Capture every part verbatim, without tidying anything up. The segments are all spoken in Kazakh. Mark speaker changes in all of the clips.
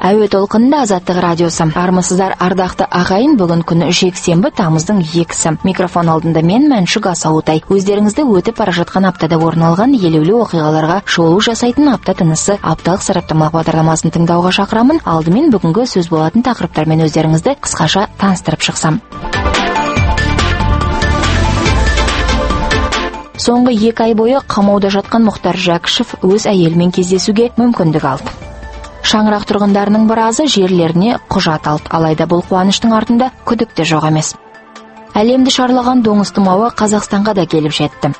Speaker 1: Әуе толқынында Азаттық радиосы. Армысыздар, ардақты ағайын, бүгін күні жексенбі, тамыздың екісі. Микрофон алдында мен Мәншүк Асауытай. Өздеріңізді өтіп бара жатқан аптада орын алған елеулі оқиғаларға шолу жасайтын апта тынысы апталық сараптамалық бағдарламасын тыңдауға шақырамын. Алдымен бүгінгі сөз болатын тақырыптармен өздеріңізді қысқаша таныстырып шықсам. Соңғы екі ай бойы қамауда жатқан Мұхтар Жәкішев өз әйелімен кездесуге мүмкіндік алды. Шаңырақ тұрғындарының біразы жерлеріне құжат алды, алайда бұл қуаныштың артында күдік те жоқ емес. Әлемді шарлаған доңыз тұмауы Қазақстанға да келіп жетті.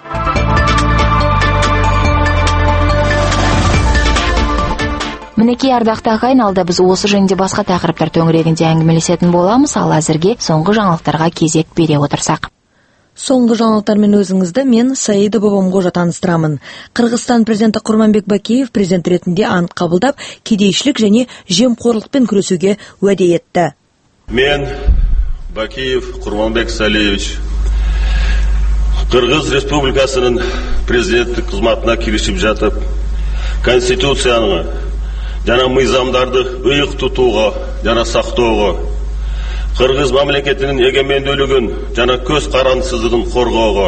Speaker 1: Мінекей ардақты ағайын, алда біз осы және де басқа тақырыптар төңірегінде әңгімелесетін боламыз, ал әзірге соңғы жаңалықтарға кезек бере отырсақ.
Speaker 2: Соңғы жаңалықтармен өзіңізді мен Саида Бабамғожа таныстырамын. Қырғызстан президенті Құрманбек Бакиев президент ретінде ант қабылдап, кедейшілік және жемқорлықпен күресуге уәде етті.
Speaker 3: Мен Бакиев Құрманбек Салиевич Қырғыз Республикасының президенттік қызметіне кірісіп жатып, Конституцияны жана мыйзамдарды ыйык тутууга жана сактоого, Қырғыз мамлекетінің эгемендүүлүгүн жана көз карандысыздыгын коргоого,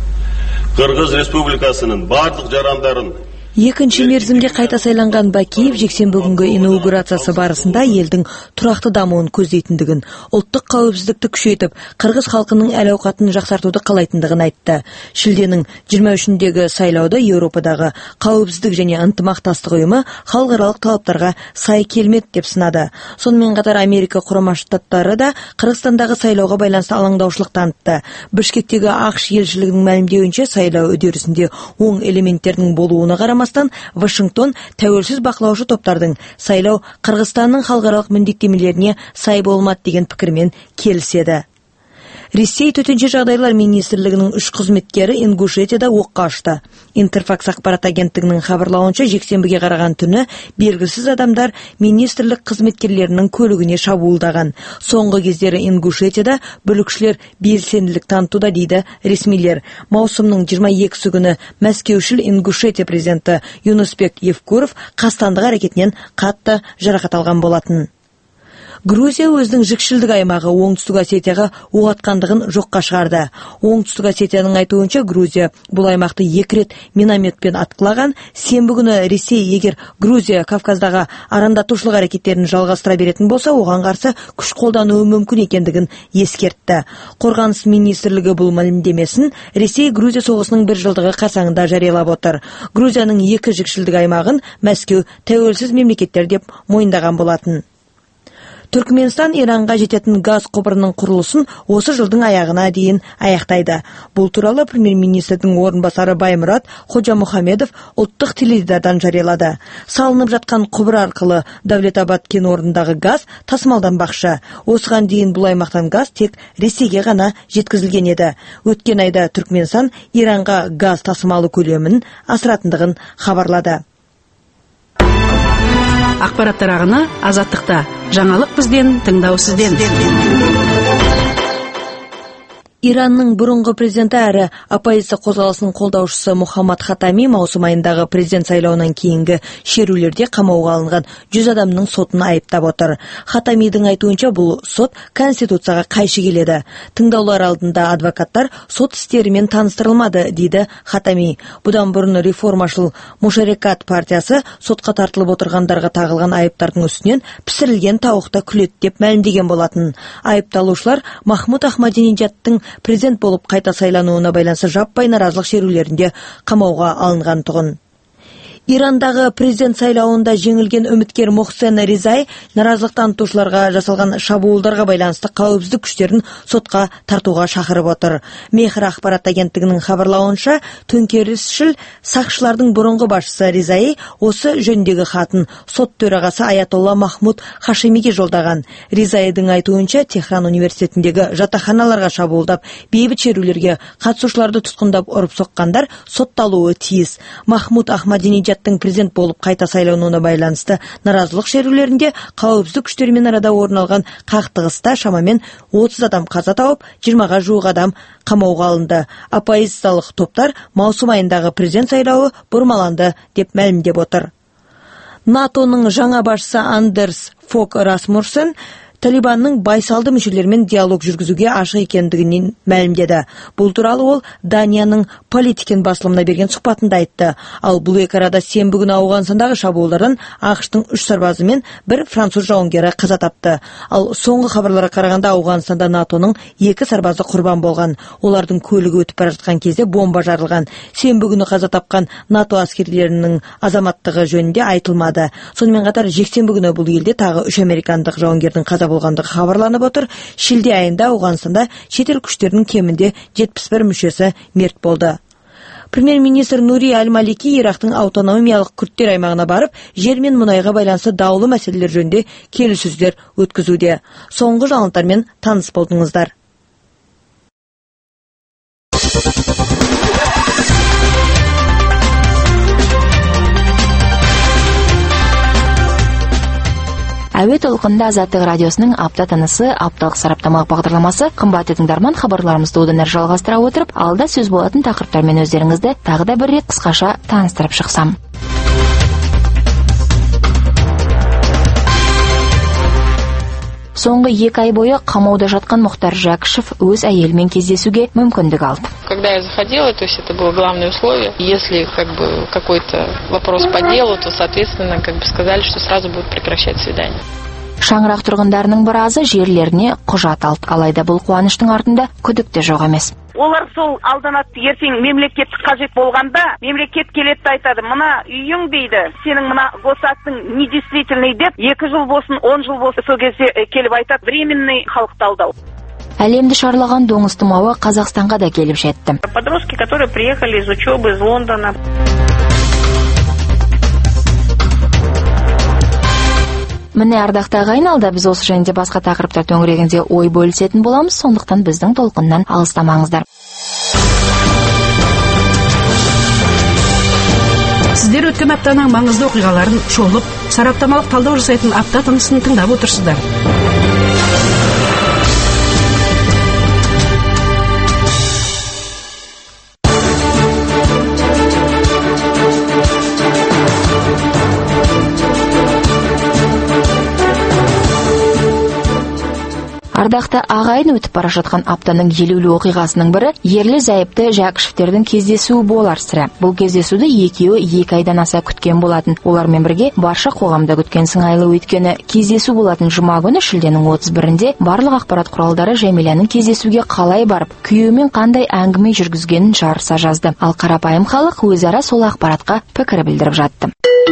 Speaker 3: Қырғыз Республикасының бардык жарандарын
Speaker 2: Екінші мерзімге қайта сайланған Бакиев жексенбі күнгі инаугурациясы барысында елдің тұрақты дамуын көздейтіндігін, ұлттық қауіпсіздікті күшейтіп, қырғыз халқының әл-ауқатын жақсартуды қалайтындығын айтты. Шілденің жиырма үшіндегі сайлауды Еуропадағы қауіпсіздік және ынтымақтастық ұйымы халықаралық талаптарға сай келмеді деп сынады. Сонымен қатар Америка Құрама Штаттары да Қырғызстандағы сайлауға байланысты алаңдаушылық танытты. Бішкектегі ақш елшілігінің мәлімдеуінше, сайлау үдерісінде оң элементтердің болуына қарамастан Вашингтон тәуелсіз бақылаушы топтардың сайлау Қырғызстанның халықаралық міндеттемелеріне сай болмады деген пікірмен келіседі. Ресей төтенше жағдайлар министрлігінің үш қызметкері Ингушетияда оққа ұшты. Интерфакс ақпарат агенттігінің хабарлауынша, жексенбіге қараған түні белгісіз адамдар министрлік қызметкерлерінің көлігіне шабуылдаған. Соңғы кездері Ингушетияда бүлікшілер белсенділік танытуда дейді ресмилер. Маусымның жиырма екісі күні Мәскеушіл Ингушетия президенті Юнусбек Евкуров қастандық әрекетінен қатты жарақат алған болатын. Грузия өзінің жікшілдік аймағы Оңтүстік Осетияға оқ атқандығын жоққа шығарды. Оңтүстік Осетияның айтуынша, Грузия бұл аймақты екі рет минометпен атқылаған. Сенбі күні Ресей егер Грузия Кавказдағы арандатушылық әрекеттерін жалғастыра беретін болса, оған қарсы күш қолдануы мүмкін екендігін ескертті. Қорғаныс министрлігі бұл мәлімдемесін Ресей Грузия соғысының бір жылдығы қарсаңында жариялап отыр. Грузияның екі жікшілдік аймағын Мәскеу тәуелсіз мемлекеттер деп мойындаған болатын. Түркменстан Иранға жететін газ құбырының құрылысын осы жылдың аяғына дейін аяқтайды. Бұл туралы премьер-министрдің орынбасары Баймұрат Ходжамухамедов ұлттық теледидардан жариялады. Салынып жатқан құбыр арқылы Давлетабад кен орнындағы газ тасымалданбақшы. Осыған дейін бұл аймақтан газ тек Ресейге ғана жеткізілген еді. Өткен айда Түркменстан Иранға газ тасымалы көлемін асыратындығын хабарлады.
Speaker 4: Ақпараттар ағыны Азаттықта. Жаңалық бізден, тыңдау сізден.
Speaker 2: Иранның бұрынғы президенті әрі оппозиция қозғалысының қолдаушысы Мухаммад Хатами маусым айындағы президент сайлауынан кейінгі шерулерде қамауға алынған жүз адамның сотын айыптап отыр. Хатамидің айтуынша, бұл сот конституцияға қайшы келеді. Тыңдаулар алдында адвокаттар сот істерімен таныстырылмады, дейді Хатами. Бұдан бұрын реформашыл Мушарекат партиясы сотқа тартылып отырғандарға тағылған айыптардың үстінен пісірілген тауықта күлет деп мәлімдеген болатын. Айыпталушылар Махмуд Ахмадинеджадтың президент болып қайта сайлануына байланысты жаппай наразылық шерулерінде қамауға алынған тұғын. Ирандағы президент сайлауында жеңілген үміткер Мохсен Ризай наразылық танытушыларға жасалған шабуылдарға байланысты қауіпсіздік күштерін сотқа тартуға шақырып отыр. Мехр ақпарат агенттігінің хабарлауынша, төңкерісшіл сақшылардың бұрынғы басшысы Ризай осы жөніндегі хатын сот төрағасы Аятолла Махмуд Хашимиге жолдаған. Ризайдың айтуынша, Техран университетіндегі жатақханаларға шабуылдап, бейбіт шерулерге қатысушыларды тұтқындап ұрып соққандар сотталуы тиіс. Махмуд Ахмадинеджад президент болып қайта сайлануына байланысты наразылық шерулерінде қауіпсіздік күштерімен арада орын алған қақтығыста шамамен отыз адам қаза тауып, жиырмаға жуық адам қамауға алынды. Оппозициялық топтар маусым айындағы президент сайлауы бұрмаланды деп мәлімдеп отыр. натоның жаңа басшысы Андерс Фок Расмурсен Талибанның байсалды мүшелермен диалог жүргізуге ашық екендігінен мәлімдеді. Бұл туралы ол Данияның политикен басылымына берген сұхбатында айтты. Ал бұл екі арада сенбі күні Ауғанстандағы шабуылдардан ақштың үш сарбазы мен бір француз жауынгері қаза тапты. Ал соңғы хабарларға қарағанда Ауғанстанда натоның екі сарбазы құрбан болған. Олардың көлігі өтіп бара жатқан кезде бомба жарылған. Сенбі күні қаза тапқан НАТО әскерлерінің азаматтығы жөнінде айтылмады. Сонымен қатар жексенбі күні бұл елде тағы үш американдық жауынгердің қаза болғандығы хабарланып отыр. Шілде айында Ауғанстанда шетел күштерінің кемінде жетпіс бір мүшесі мерт болды. Премьер-министр Нури Аль-Малики Ирактың автономиялық күрттер аймағына барып, жер мен мұнайға байланысты даулы мәселелер жөнінде келіссөздер өткізуде. Соңғы жаңалықтармен таныс болдыңыздар.
Speaker 1: Әуе толқында Азаттық радиосының апта тынысы, апталық сараптамалық бағдарламасы. Қымбатты тыңдарман, хабарларымызды одан әрі жалғастыра отырып, алда сөз болатын тақырыптармен өздеріңізді тағы да бір рет қысқаша таныстырып шықсам. Соңғы екі ай бойы қамауда жатқан Мұхтар Жәкішев өз әйелімен кездесуге мүмкіндік алды.
Speaker 5: Когда я заходила, то есть это было главное условие. Если как бы какой-то вопрос по делу, то, соответственно, как бы сказали, что сразу будут прекращать свидание.
Speaker 1: Шаңырақ тұрғындарының біразы жерлеріне құжат алды. Алайда бұл қуаныштың артында күдік те жоқ емес.
Speaker 6: Олар сол алданатты, ертең мемлекеттік қажет болғанда мемлекет келеді айтады, мына үйің дейді, сенің мына госактың недействительный деп, екі жыл болсын, он жыл болсын, сол кезде келіп айтады, временный халықты алдау.
Speaker 1: Әлемді шарлаған доңыз тұмауы Қазақстанға да келіп жетті.
Speaker 6: Подростки, которые приехали из учебы из Лондона.
Speaker 1: Міне, ардақты ағайын, алда біз осы және де басқа тақырыптар төңірегінде ой бөлісетін боламыз, сондықтан біздің толқыннан алыстамаңыздар.
Speaker 4: Сіздер өткен аптаның маңызды оқиғаларын шолып, сараптамалық талдау жасайтын апта тынысын тыңдап отырсыздар.
Speaker 1: Ардақты ағайын, өтіп бара жатқан аптаның елеулі оқиғасының бірі ерлі зайыпты Жәкішевтердің кездесуі болар сірә. Бұл кездесуді екеуі екі айдан аса күткен болатын. Олармен бірге барша қоғамда күткен сыңайлы, өйткені кездесу болатын жұма күні шілденің отыз бірінде барлық ақпарат құралдары Жәмиланың кездесуге қалай барып, күйеуімен қандай әңгіме жүргізгенін жарыса жазды. Ал қарапайым халық өзара сол ақпаратқа пікір білдіріп жатты.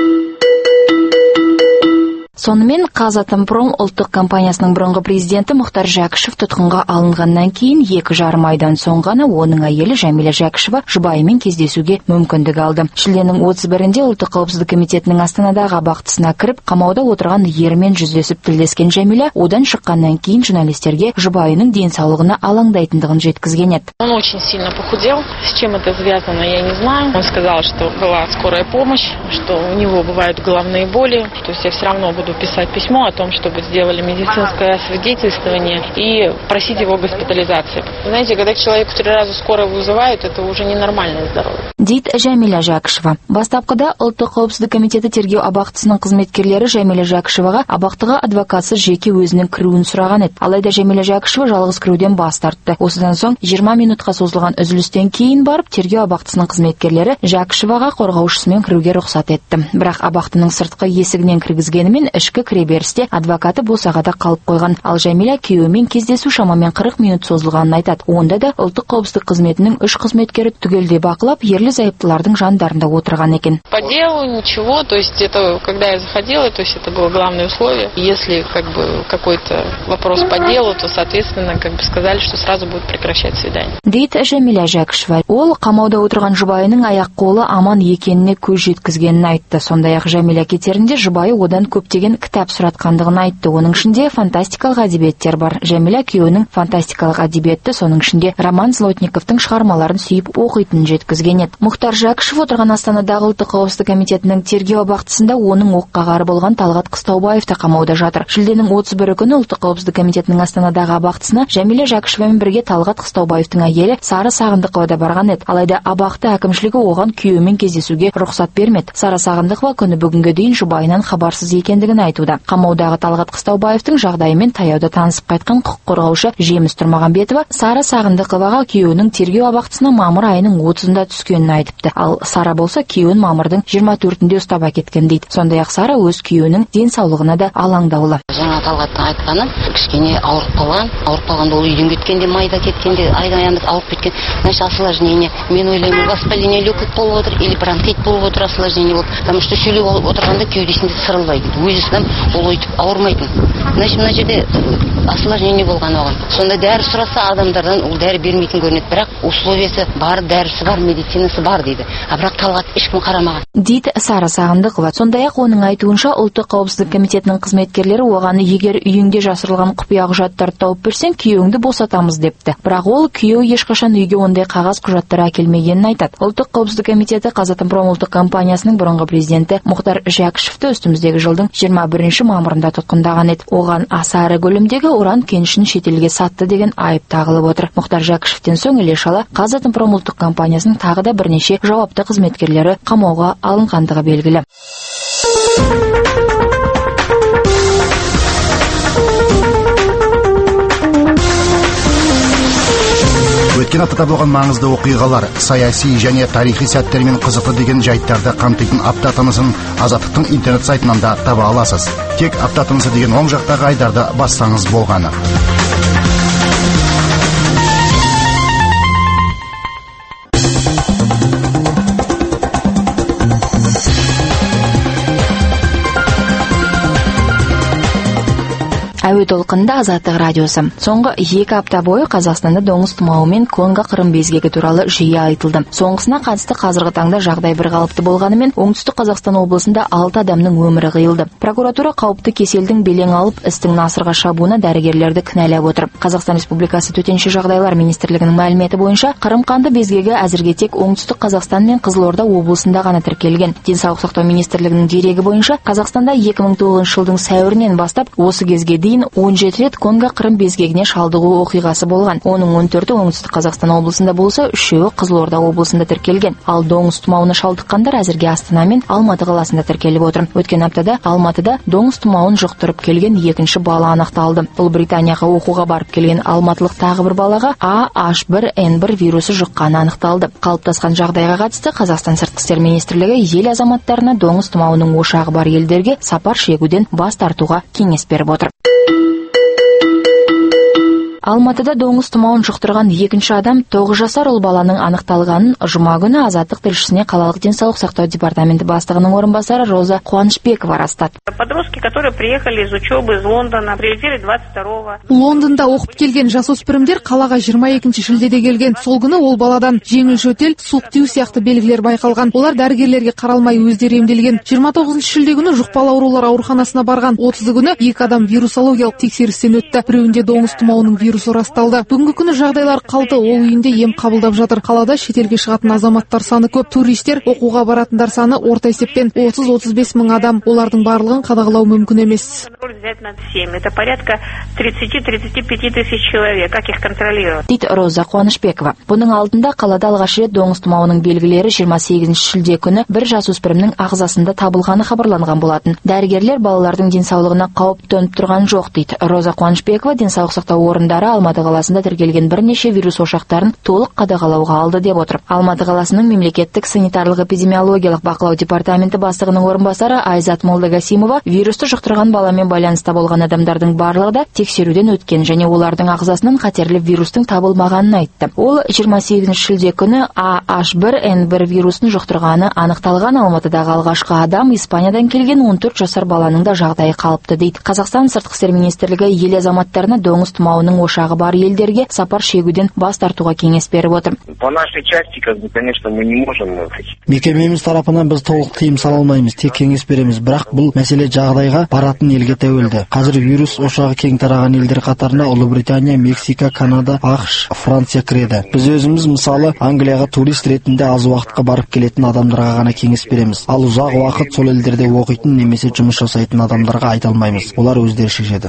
Speaker 1: Сонымен Қазатомпром ұлттық компаниясының бұрынғы президенті Мұхтар Жәкішев тұтқынға алынғаннан кейін екі жарым айдан соң ғана оның әйелі Жәмила Жәкішева жұбайымен кездесуге мүмкіндік алды. Шілденің отыз бірінде ұлттық қауіпсіздік комитетінің Астанадағы абақтысына кіріп, қамауда отырған ермен жүздесіп тілдескен Жәмила одан шыққаннан кейін журналистерге жұбайының денсаулығына алаңдайтындығын жеткізген еді.
Speaker 5: Он очень сильно похудел. С чем это связано, я не знаю. Он сказал, что была скорая помощь, что у него бывают головные боли, то есть я все равно буду писать письмо о том, чтобы сделали медицинское освидетельствование и просить его госпитализации. Знаете, когда человек в три раза скоро вызывают, это уже ненормальное здоровье.
Speaker 1: Дейді Жәмила Жәкішева. Бастапқыда ұлттық қауіпсіздік комитеті тергеу абақтысының қызметкерлері Жәмила Жәкішеваға абақтыға адвокатсыз жеке өзінің кіруін сұраған еді. Алайда Жәмила Жәкішева жалғыз кіруден бас тартты. Осыдан соң жиырма минутқа созылған үзілістен кейін барып тергеу абақтысының қызметкерлері Жәкішеваға қорғаушысымен кіруге рұқсат етті. Бірақ абақтының сыртқы есігінен кіргізгенімен ішкі кіреберісте адвокаты босағада қалып қойған. Ал Жәмила күйеуімен кездесу шамамен қырық минут созылғанын айтады. Онда да ұлттық қауіпсіздік қызметінің үш қызметкері түгелде бақылап, ерлі зайыптылардың жандарында отырған екен.
Speaker 5: По делу ничего, то есть это, когда я заходила, то есть это было главное условие. Если как бы какой-то вопрос по делу, то, соответственно, как бы сказали, что сразу будут прекращать свидание.
Speaker 1: Дейді Жәмила Жәкішева. Ол қамауда отырған жұбайының аяқ қолы аман екеніне көз жеткізгенін айтты. Сондай-ақ Жәмила кетерінде жұбайы одан көптеген күйеуінен кітап сұратқандығын айтты. Оның ішінде фантастикалық әдебиеттер бар. Жәмила күйеуінің фантастикалық әдебиетті, соның ішінде Роман Злотниковтың шығармаларын сүйіп оқитынын жеткізген еді. Мұхтар Жәкішев отырған Астанадағы ұлттық қауіпсіздік комитетінің тергеу абақтысында оның оққағары болған Талғат Қыстаубаев та қамауда жатыр. Шілденің отыз бірі күні ұлттық қауіпсіздік комитетінің Астанадағы абақтысына Жәмила Жәкішевамен бірге Талғат Қыстаубаевтың әйелі Сара Сағындықова да барған еді. Алайда абақты әкімшілігі оған күйеуімен кездесуге рұқсат бермеді. Сара Сағындықова күні бүгінге дейін жұбайынан хабарсыз екендігін айтуда. Қамаудағы Талғат Қыстаубаевтың жағдайымен таяуда танысып қайтқан құқық қорғаушы Жеміс Тұрмағанбетова Сара Сағындықоваға күйеуінің тергеу абақтысына мамыр айының отызында түскенін айтыпты. Ал Сара болса күйеуін мамырдың жиырма төртінде ұстап әкеткен дейді. Сондай-ақ Сара өз күйеуінің денсаулығына да алаңдаулы.
Speaker 7: Жаңа Талғаттың айтқаны, кішкене ауырып қалған, ауырып қалғанда ол үйден кеткенде, майда кеткенде, айдан аянып ауырып кеткен. Значит, осложнение. Мен ойлаймын, воспаление легких болып отыр, или бронхит болып отыр, осложнение болып. Потому что сөйлеп отырғанда кеудесінде сырылдайды. Өзі сам ол өйтіп ауырмайтын. Значит, мына жерде осложнение болған оған. Сонда дәрі сұраса адамдардан ол дәрі бермейтін көрінеді, бірақ условиясы бар, дәрісі бар, медицинасы бар дейді. А бірақ Талғат ешкім қарамаған.
Speaker 1: Дейді Сара Сағындықова. Сондай-ақ оның айтуынша ұлттық қауіпсіздік комитетінің қызметкерлері оған егер үйіңде жасырылған құпия құжаттарды тауып берсең, күйеуіңді босатамыз депті. Бірақ ол күйеуі ешқашан үйге ондай қағаз құжаттар әкелмегенін айтады. Ұлттық қауіпсіздік комитеті Қазатомпром ұлттық компаниясының бұрынғы президенті Мұхтар Жәкішевті үстіміздегі жылдың жиырма бірінші мамырында тұтқындаған еді. Оған аса ірі көлемдегі уран кенішін шетелге сатты деген айып тағылып отыр. Мұхтар Жәкішевтен соң іле-шала Қазатомпром ұлттық компаниясының тағы да бірнеше жауапты қызметкерлері қамауға алынғандығы белгілі.
Speaker 8: Өткен аптада болған маңызды оқиғалар, саяси және тарихи сәттермен қызықты деген жайттарды қамтитын апта тынысын Азаттықтың интернет сайтынан да таба аласыз. Тек апта тынысы деген оң жақтағы айдарды бассаңыз болғаны.
Speaker 1: Әуе толқынында Азаттық радиосы. Соңғы екі апта бойы Қазақстанда доңыз тұмауы мен Конго қырым безгегі туралы жиі айтылды. Соңғысына қатысты қазіргі таңда жағдай бір қалыпты болғанымен, оңтүстік Қазақстан облысында алты адамның өмірі қиылды. Прокуратура қауіпті кеселдің белең алып, істің насырға шабуына дәрігерлерді кінәлап отыр. Қазақстан Республикасы Төтенше жағдайлар министрлігінің мәліметі бойынша, қырым қанды безгегі әзірге тек оңтүстік Қазақстан мен Қызылорда облысында ғана тіркелген. Денсаулық сақтау министрлігінің дерегі бойынша, Қазақстанда екі мың тоғызыншы жылдың сәуірінен бастап осы кезге дейін он жеті рет Конго қырым безгегіне шалдығу оқиғасы болған. Оның он төрті оңтүстік Қазақстан облысында болса, үшеуі Қызылорда облысында тіркелген. Ал доңыз тұмауына шалдыққандар әзірге Астана мен Алматы қаласында тіркеліп отыр. Өткен аптада Алматыда доңыз тұмауын жұқтырып келген екінші бала анықталды. Бұл Британияға оқуға барып келген алматылық тағы бір балаға А H бір N бір вирусы жұққаны анықталды. Қалыптасқан жағдайға қатысты Қазақстан Сыртқы істер министрлігі ел азаматтарына доңыз тұмауының ошағы бар елдерге сапар шегуден бас тартуға кеңес беріп отыр. Алматыда доңыз тұмауын жұқтырған екінші адам тоғыз жасар ұл баланың анықталғанын жұма күні Азаттық тілшісіне қалалық денсаулық сақтау департаменті бастығының орынбасары Роза Қуанышбекова растады.
Speaker 9: Подростки, которые приехали из учебы из Лондона, прилетели двадцать второго.
Speaker 10: Лондонда оқып келген жасөспірімдер қалаға жиырма екінші шілдеде келген. Сол күні ол баладан жеңіл жөтел, суық тию сияқты белгілер байқалған. Олар дәрігерлерге қаралмай өздері емделген. жиырма тоғызыншы шілде күні жұқпалы аурулар ауруханасына барған. отызы күні екі адам вирусологиялық тексерістен өтті. Біреуінде доңыз тұмауының вирусы расталды. Бүгінгі күні жағдайлар қалды, ол үйінде ем қабылдап жатыр. Қалада шетелге шығатын азаматтар саны көп. Туристер, оқуға баратындар саны орта есеппен отыз отыз бес мың адам. Олардың барлығын қадағалау мүмкін емес.
Speaker 9: Это порядка тридцать-тридцать пять тысяч человек. Как их контролируют?
Speaker 1: Дейді Роза Қуанышбекова. Бұның алдында қалада алғаш рет доңыз тұмауының белгілері жиырма сегізінші шілде күні бір жасөспірімнің ағзасында табылғаны хабарланған болатын. Дәрігерлер балалардың денсаулығына қауіп төніп тұрған жоқ дейді. Роза Қуанышбекова денсаулық сақтау орындары Алматы қаласында тіркелген бірнеше вирус ошақтарын толық қадағалауға алды деп отыр. Алматы қаласының мемлекеттік санитарлық эпидемиологиялық бақылау департаменті бастығының орынбасары Айзат Молдагасимова вирусты жұқтырған баламен байланыста болған адамдардың барлығы да тексеруден өткен және олардың ағзасынан қатерлі вирустың табылмағанын айтты. Ол жиырма сегізінші шілде күні А H бір N бір вирусын жұқтырғаны анықталған. Алматыдағы алғашқы адам Испаниядан келген он төрт жасар баланың да жағдайы қалыпты дейді. Қазақстан Сыртқы істер министрлігі ел азаматтарына доңыз тұмауының болашағы бар елдерге сапар шегуден бас тартуға кеңес беріп отыр.
Speaker 11: По нашей части, как бы, конечно, мы не можем.
Speaker 12: Мекемеміз тарапынан біз толық тыйым сала алмаймыз, тек кеңес береміз, бірақ бұл мәселе жағдайға баратын елге тәуелді. Қазір вирус ошағы кең тараған елдер қатарына Ұлыбритания, Мексика, Канада, ақш, Франция кіреді. Біз өзіміз мысалы Англияға турист ретінде аз уақытқа барып келетін адамдарға ғана кеңес береміз. Ал ұзақ уақыт сол елдерде оқитын немесе жұмыс жасайтын адамдарға айта алмаймыз. Олар өздері шешеді.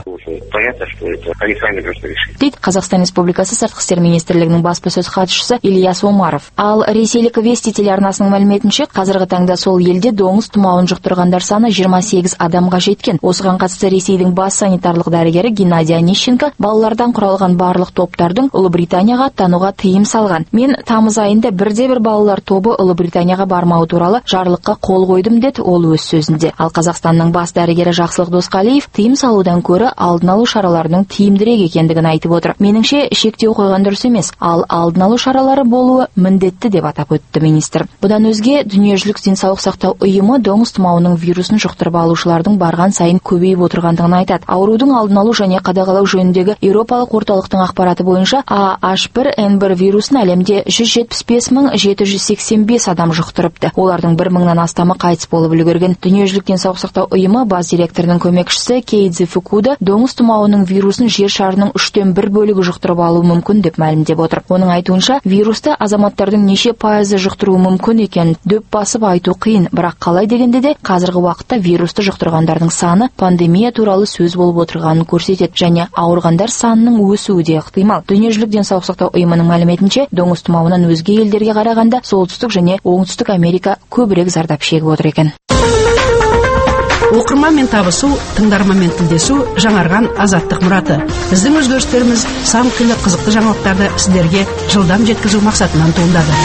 Speaker 1: Дейді Қазақстан Республикасы Сыртқы істер министрлігінің баспасөз хатшысы Ильяс Омаров. Ал ресейлік Вести телеарнасының мәліметінше, қазіргі таңда сол елде доңыз тұмауын жұқтырғандар саны жиырма сегіз адамға жеткен. Осыған қатысты Ресейдің бас санитарлық дәрігері Геннадий Онищенко балалардан құралған барлық топтардың Ұлыбританияға аттануға тыйым салған. Мен тамыз айында бірде бір балалар тобы Ұлыбританияға бармау туралы жарлыққа қол қойдым деді ол өз сөзінде. Ал Қазақстанның бас дәрігері Жақсылық Досқалиев тыйым салудан көрі алдын алу шараларының тиімдірек екендігін айтып отыр. Меніңше шектеу қойған дұрыс емес, ал алдын алу шаралары болуы міндетті деп атап өтті министр. Бұдан өзге дүниежүзілік денсаулық сақтау ұйымы доңыз тұмауының вирусын жұқтырып алушылардың барған сайын көбейіп отырғандығын айтады. Аурудың алдын алу және қадағалау жөніндегі Еуропалық орталықтың ақпараты бойынша А H бір N бір вирусын әлемде жүз жетпіс бес мың жеті жүз сексен бес адам жұқтырыпты. Олардың бір мыңнан астамы қайтыс болып үлгерген. Дүниежүзілік денсаулық сақтау ұйымы бас директорының көмекшісі Кейдзи Фукуда доңыз тұмауының вирусын жер шарының үштен бір бөлігі жұқтырып алуы мүмкін деп мәлімдеп отыр. Оның айтуынша, вирусты азаматтардың неше пайызы жұқтыруы мүмкін екенін дөп басып айту қиын, бірақ қалай дегенде де қазіргі уақытта вирусты жұқтырғандардың саны пандемия туралы сөз болып отырғанын көрсетеді және ауырғандар санының өсуі де ықтимал. Дүниежүзілік денсаулық сақтау ұйымының мәліметінше, доңыз тұмауынан өзге елдерге қарағанда солтүстік және оңтүстік Америка көбірек зардап шегіп отыр екен.
Speaker 4: Оқырманмен табысу, тыңдарманмен тілдесу жаңарған азаттық мұраты. Біздің өзгерістеріміз сан қилы қызықты жаңалықтарды сіздерге жылдам жеткізу мақсатынан туындады.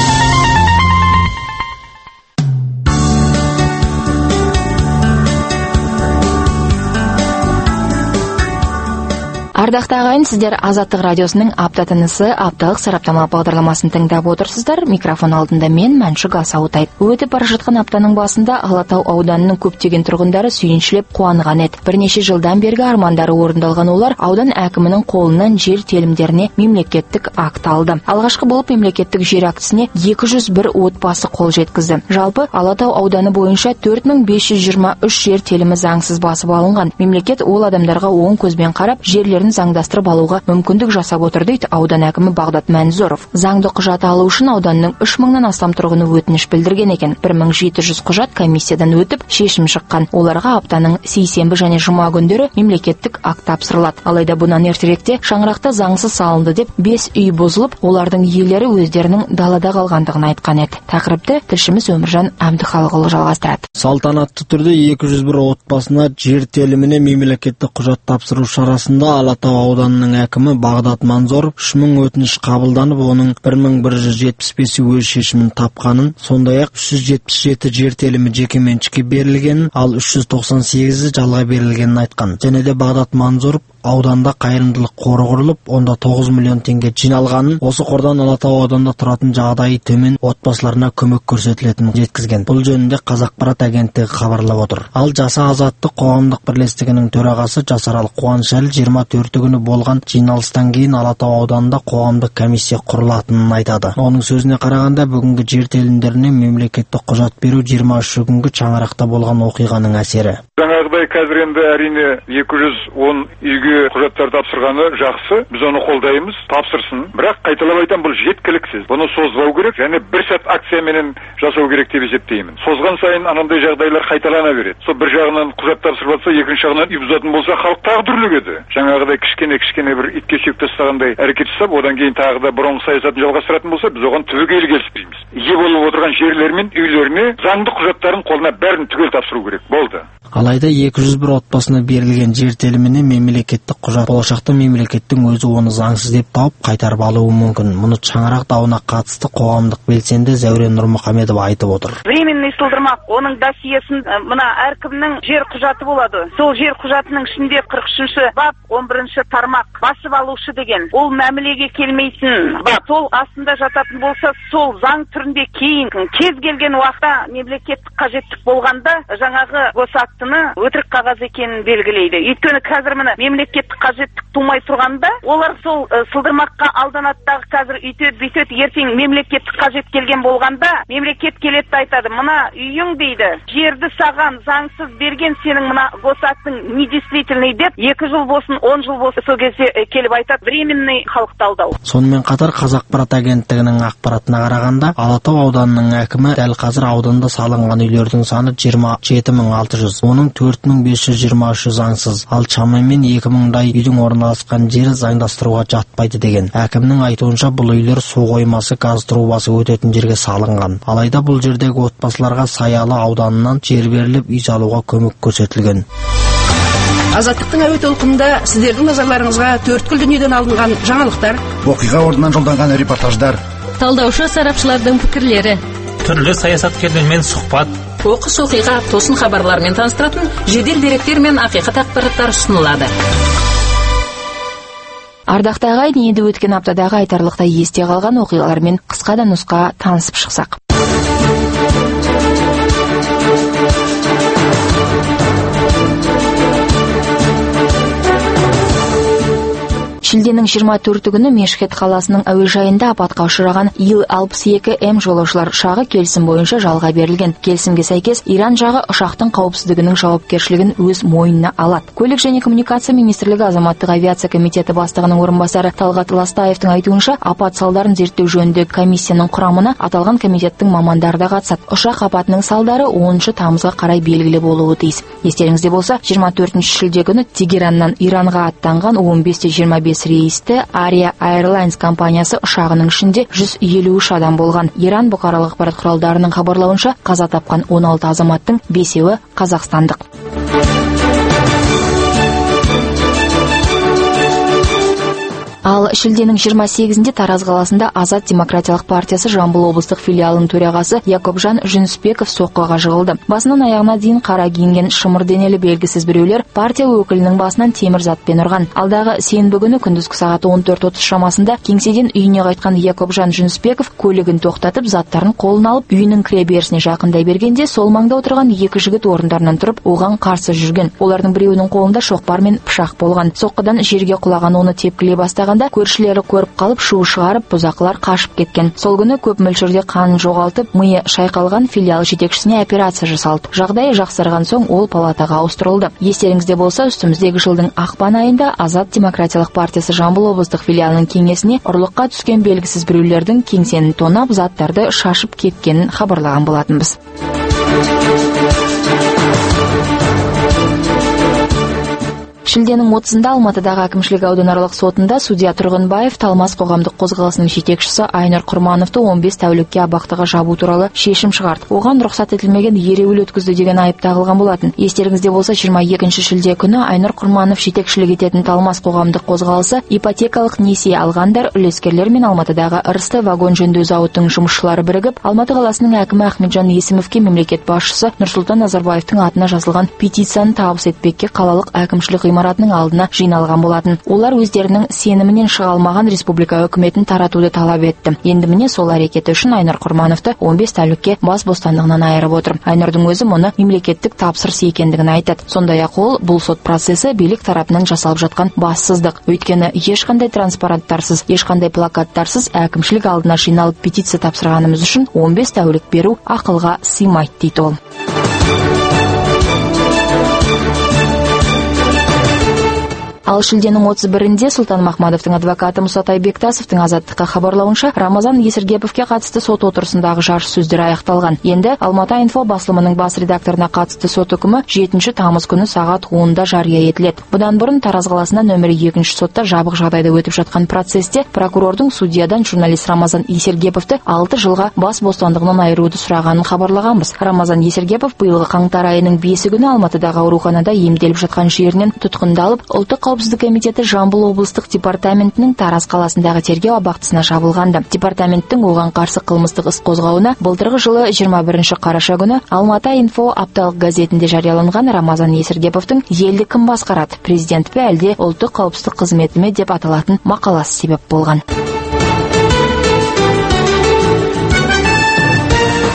Speaker 1: Ардақты ағайын, сіздер Азаттық радиосының апта тынысы апталық сараптама бағдарламасын тыңдап отырсыздар. Микрофон алдында мен Мәншүк Асаутай. Өтіп бара жатқан аптаның басында Алатау ауданының көптеген тұрғындары сүйіншілеп қуанған еді. Бірнеше жылдан бергі армандары орындалған олар аудан әкімінің қолынан жер телімдеріне мемлекеттік акт алды. Алғашқы болып мемлекеттік жер актісіне екі жүз бір отбасы қол жеткізді. Жалпы Алатау ауданы бойынша төрт мың бес жүз жиырма үш жер телімі заңсыз басып алынған. Мемлекет ол адамдарға оң көзбен қарап, жерлерін заңдастырып алуға мүмкіндік жасап отыр дейді аудан әкімі Бағдат Мәнзоров. Заңды құжат алу үшін ауданның үш мыңнан астам тұрғыны өтініш білдірген екен. бір мың жеті жүз құжат комиссиядан өтіп шешім шыққан. Оларға аптаның сейсенбі және жұма күндері мемлекеттік акт тапсырылады. Алайда бұнан ертеректе шаңырақта заңсыз салынды деп бес үй бұзылып, олардың иелері өздерінің далада қалғандығын айтқан еді. Тақырыпты тілшіміз Өміржан Әбдіхалықұлы жалғастырады.
Speaker 12: Салтанатты түрде екі жүз бір отбасына жер теліміне мемлекеттік құжат тапсыру шарасында Алатау ауданының әкімі Бағдат Манзоров үш мың өтініш қабылданып, оның бір мың бір жүз жетпіс бесі өз шешімін тапқанын, сондай-ақ үш жүз жетпіс жеті жер телімі жекеменшікке берілгенін, ал үш жүз тоқсан сегізі жалға берілгенін айтқан. Және де Бағдат Манзоров ауданда қайырымдылық қоры құрылып, онда тоғыз миллион теңге жиналғанын, осы қордан Алатау ауданда тұратын жағдайы төмен отбасыларына көмек көрсетілетінін жеткізген. Бұл жөнінде Қазақпарат агенттігі хабарлап отыр. Ал Жаса азаттық қоғамдық бірлестігінің төрағасы Жасарал Қуанышәлі жиырма төрті күні болған жиналыстан кейін Алатау ауданында қоғамдық комиссия құрылатынын айтады. Оның сөзіне қарағанда, бүгінгі жер телімдеріне мемлекеттік құжат беру жиырма үшінші күнгі Шаңырақта болған оқиғаның әсері.
Speaker 13: Жаңағыдай қазір енді әрине екі жүз он үйге құжаттар тапсырғаны жақсы, біз оны қолдаймыз, тапсырсын. Бірақ қайталап айтам, бұл жеткіліксіз. Бұны созбау керек және бір сәт акцияменен жасау керек деп есептеймін. Созған сайын анандай жағдайлар қайталана береді. Сол бір жағынан құжат тапсырып жатса, екінші жағынан үй бұзатын болса, халық тағы дүрлігеді. Жаңағыдай кішкене кішкене бір итке сүйек тастағандай әрекет жасап, одан кейін тағы да бұрынғы саясатын жалғастыратын болса, біз оған түбегейлі келіспейміз. Ие болып отырған жерлер мен үйлеріне заңды құжаттарын қолына бәрін түгел тапсыру керек. Болды.
Speaker 12: Алайда екі жүз бір отбасына берілген жер теліміне мемлекеттік құжат болашақта мемлекеттің өзі оны заңсыз деп тауып қайтарып алуы мүмкін. Мұны Шаңырақ дауына қатысты қоғамдық белсенді Зәурен Нұрмұхамедов айтып отыр.
Speaker 6: Временный сылдырмақ, оның досьесін мына әркімнің жер құжаты болады. Сол жер құжатының ішінде қырық үшінші бап он бірінші тармақ басып алушы деген. Ол мәмілеге келмейтін бап. Сол астында жататын болса, сол заң түрінде кейін кез келген уақытта мемлекеттік қажеттік болғанда жаңағы госактыны өтірік қағаз екенін белгілейді. Өйткені қазір міне мемлекеттік қажеттік тумай тұрғанда олар сол сылдырмаққа алданаттағы қазір үйтеді бүйтеді, ертең мемлекеттік қажет келген болғанда мемлекет келеді айтады, мына үйің дейді, жерді саған заңсыз берген сенің мына госактың недействительный деп екі жыл болсын, он жыл болсын сол кезде келіп айтады, временный халықты алдау.
Speaker 12: Сонымен қатар Қазақпарат агенттігінің ақпаратына қарағанда, Алатау ауданының әкімі дәл қазір ауданда салынған үйлердің саны жиырма жеті мың алты жүз, оның төрт мың бес жүз жиырма үші заңсыз, ал шамамен екі мыңдай үйдің орналасқан жері заңдастыруға жатпайды деген. Әкімнің айтуынша бұл үйлер су қоймасы, газ трубасы өтетін жерге салынған. Алайда бұл жердегі отбасыларға Саялы ауданынан жер беріліп үй салуға көмек көрсетілген.
Speaker 4: Азаттықтың әуе толқынында сіздердің назарларыңызға төрткүл дүниеден алынған жаңалықтар,
Speaker 8: оқиға орнынан жолданған репортаждар,
Speaker 14: талдаушы сарапшылардың пікірлері,
Speaker 15: түрлі саясаткерлермен сұхбат,
Speaker 14: оқыс оқиға тосын хабарлармен таныстыратын жедел деректер мен ақиқат ақпараттар ұсынылады.
Speaker 1: Ардақты ағайын, енді өткен аптадағы айтарлықтай есте қалған оқиғалармен қысқа да нұсқа танысып шықсақ. Шілденің жиырма төрті күні Мешхед қаласының әуежайында апатқа ұшыраған Ил алпыс екі М жолаушылар ұшағы келісім бойынша жалға берілген. Келісімге сәйкес Иран жағы ұшақтың қауіпсіздігінің жауапкершілігін өз мойнына алады. Көлік және коммуникация министрлігі азаматтық авиация комитеті бастығының орынбасары Талғат Ластаевтың айтуынша, апат салдарын зерттеу жөніндегі комиссияның құрамына аталған комитеттің мамандары да қатысады. Ұшақ апатының салдары оныншы тамызға қарай белгілі болуы тиіс. Естеріңізде болса, жиырма төртінші шілде күні Тегераннан Иранға аттанған он бес жиырма бес рейсті Aria Airlines компаниясы ұшағының ішінде жүз елу үш адам болған. Иран бұқаралық ақпарат құралдарының хабарлауынша, қаза тапқан он алты азаматтың бесеуі қазақстандық. Ал шілденің жиырма сегізінде Тараз қаласында Азат демократиялық партиясы Жамбыл облыстық филиалының төрағасы Якобжан Жүнісбеков соққыға жығылды. Басынан аяғына дейін қара киінген шымыр денелі белгісіз біреулер партия өкілінің басынан темір затпен ұрған. Алдағы сенбі күні күндізгі сағат он төрт отыз шамасында кеңседен үйіне қайтқан Якобжан Жүнісбеков көлігін тоқтатып, заттарын қолына алып, үйінің кіреберісіне жақындай бергенде, сол маңда отырған екі жігіт орындарынан тұрып, оған қарсы жүрген. Олардың біреуінің қолында шоқпар мен пышақ болған. Соққыдан жерге құлаған оны тепкілей бастаған көршілері көріп қалып, шу шығарып, бұзақылар қашып кеткен. Сол күні көп мөлшерде қанын жоғалтып, миы шайқалған филиал жетекшісіне операция жасалды. Жағдайы жақсарған соң ол палатаға ауыстырылды. Естеріңізде болса, үстіміздегі жылдың ақпан айында Азат демократиялық партиясы Жамбыл облыстық филиалының кеңесіне ұрлыққа түскен белгісіз біреулердің кеңсені тонап, заттарды шашып кеткенін хабарлаған болатынбыз. Шілденің отызында Алматыдағы әкімшілік ауданаралық сотында судья Тұрғынбаев Талмас қоғамдық қозғалысының жетекшісі Айнұр Құрмановты он бес тәулікке абақтыға жабу туралы шешім шығарды. Оған рұқсат етілмеген ереуіл өткізді деген айып тағылған болатын. Естеріңізде болса, жиырма екінші шілде күні Айнұр Құрманов жетекшілік ететін Талмас қоғамдық қозғалысы ипотекалық несие алғандар, үлескерлер мен Алматыдағы ырысты вагон жөндеу зауытының жұмысшылары бірігіп, Алматы қаласының әкімі Ахметжан Есімовке мемлекет басшысы Нұрсұлтан Назарбаевтың атына жазылған петицияны табыс етпекке қалалық әкімшілік ғимаратының алдына жиналған болатын. Олар өздерінің сенімінен шыға алмаған республика үкіметін таратуды талап етті. Енді міне сол әрекеті үшін Айнұр Құрмановты он бес тәулікке бас бостандығынан айырып отыр. Айнұрдың өзі мұны мемлекеттік тапсырыс екендігін айтады. Сондай-ақ ол бұл сот процесі билік тарапынан жасалып жатқан бассыздық. Өйткені ешқандай транспаранттарсыз, ешқандай плакаттарсыз әкімшілік алдына жиналып петиция тапсырғанымыз үшін он бес тәулік беру ақылға сыймайды дейді ол. Ал шілденің отыз бірінде Сұлтан Махмадовтың адвокаты Мұсатай Бектасовтың Азаттыққа хабарлауынша, Рамазан Есіргеповке қатысты сот отырысындағы жарыс сөздері аяқталған. Енді Алматы инфо басылымының бас редакторына қатысты сот үкімі жетінші тамыз күні сағат онда жария етіледі. Бұдан бұрын Тараз қаласында нөмірі екінші сотта жабық жағдайда өтіп жатқан процесте прокурордың судьядан журналист Рамазан Есіргеповты алты жылға бас бостандығынан айыруды сұрағанын хабарлағанбыз. Рамазан Есіргепов биылғы қаңтар айының бесі күні Алматыдағы ауруханада емделіп жатқан жерінен тұтқындалып, ұлттық қауіпсіздік комитеті Жамбыл облыстық департаментінің Тараз қаласындағы тергеу абақтысына жабылғанды. Департаменттің оған қарсы қылмыстық іс қозғауына былтырғы жылы жиырма бірінші қараша күні Алматы инфо апталық газетінде жарияланған Рамазан Есіргеповтың елді кім басқарады, президент пе әлде ұлттық қауіпсіздік қызметі ме деп аталатын мақаласы себеп болған.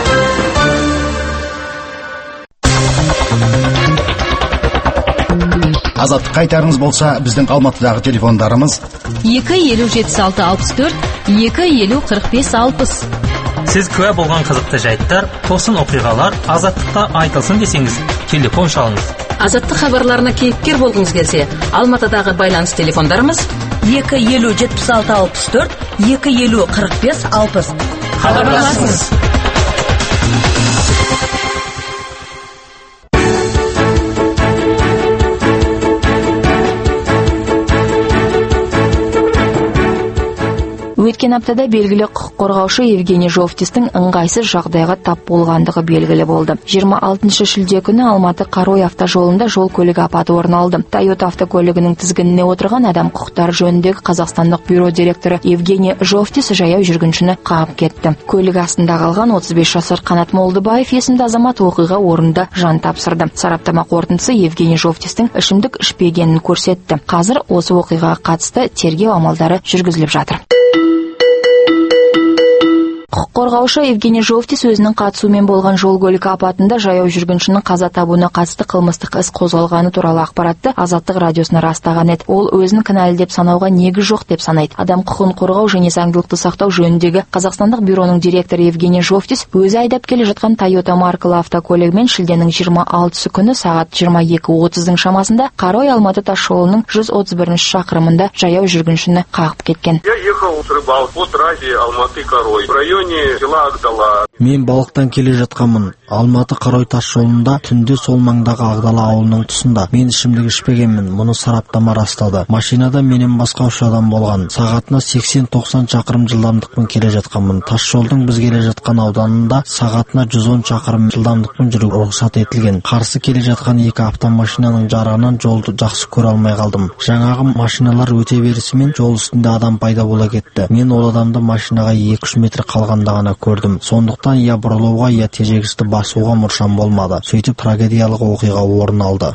Speaker 8: Азаттыққа айтарыңыз болса, біздің Алматыдағы телефондарымыз
Speaker 16: екі елу жетпіс алты алпыс төрт, екі елу қырық бес алпыс.
Speaker 15: Сіз куә болған қызықты жайттар, тосын оқиғалар Азаттықта айтылсын десеңіз, телефон шалыңыз.
Speaker 14: Азаттық хабарларына кейіпкер болғыңыз келсе, Алматыдағы байланыс телефондарымыз
Speaker 2: екі елу жетпіс алты алпыс төрт, екі елу қырық бес алпыс.
Speaker 14: Хабарласыңыз.
Speaker 1: Өткен аптада белгілі құқық қорғаушы Евгений Жовтистің ыңғайсыз жағдайға тап болғандығы белгілі болды. жиырма алтыншы шілде күні Алматы Қарой автожолында жол көлігі апаты орын алды. Toyota автокөлігінің тізгініне отырған адам құқықтары жөніндегі Қазақстандық бюро директоры Евгений Жовтис жаяу жүргіншіні қағып кетті. Көлік астында қалған отыз бес жасар Қанат Молдыбаев есімді азамат оқиға орнында жан тапсырды. Сараптама қорытындысы Евгений Жовтистің ішімдік ішпегенін көрсетті. Қазір осы оқиғаға қатысты тергеу амалдары жүргізіліп жатыр. Құқық қорғаушы Евгений Жовтис өзінің қатысуымен болған жол көлігі апатында жаяу жүргіншінің қаза табуына қатысты қылмыстық іс қозғалғаны туралы ақпаратты Азаттық радиосына растаған еді. Ол өзін кінәлі деп санауға негіз жоқ деп санайды. Адам құқығын қорғау және заңдылықты сақтау жөніндегі Қазақстандық бюроның директоры Евгений Жовтис өзі айдап келе жатқан Toyota маркалы автокөлігімен шілденің жиырма алтысы күні сағат жиырма екі отыздың шамасында Қарой Алматы тасжолының жүз отыз бірінші шақырымында жаяу жүргіншіні қағып кеткен.
Speaker 11: Я ехал с рыбалки по трассе Алматы-Карой в районе села Агдала.
Speaker 12: Мен балықтан келе жатқанмын. Алматы Қарой тас жолында түнде сол маңдағы Агдала ауылының тұсында. Мен ішімдік ішпегенмін. Мұны сараптама растады. Машинада менен басқа үш адам болған. Сағатына сексен тоқсан шақырым жылдамдықпен келе жатқанмын. Тас жолдың біз келе жатқан ауданында сағатына жүз он шақырым жылдамдықпен жүру рұқсат етілген. Қарсы келе жатқан екі автомашинаның жарығынан жолды жақсы көре алмай қалдым. Жаңағы машиналар өте берісімен жол үстінде адам пайда бола кетті. Мен ол адамды машинаға екі үш метр қалғанда ғана көрдім. Сондықтан я бұрылуға, я тежегішті басуға мұршам болмады. Сөйтіп трагедиялық оқиға орын алды.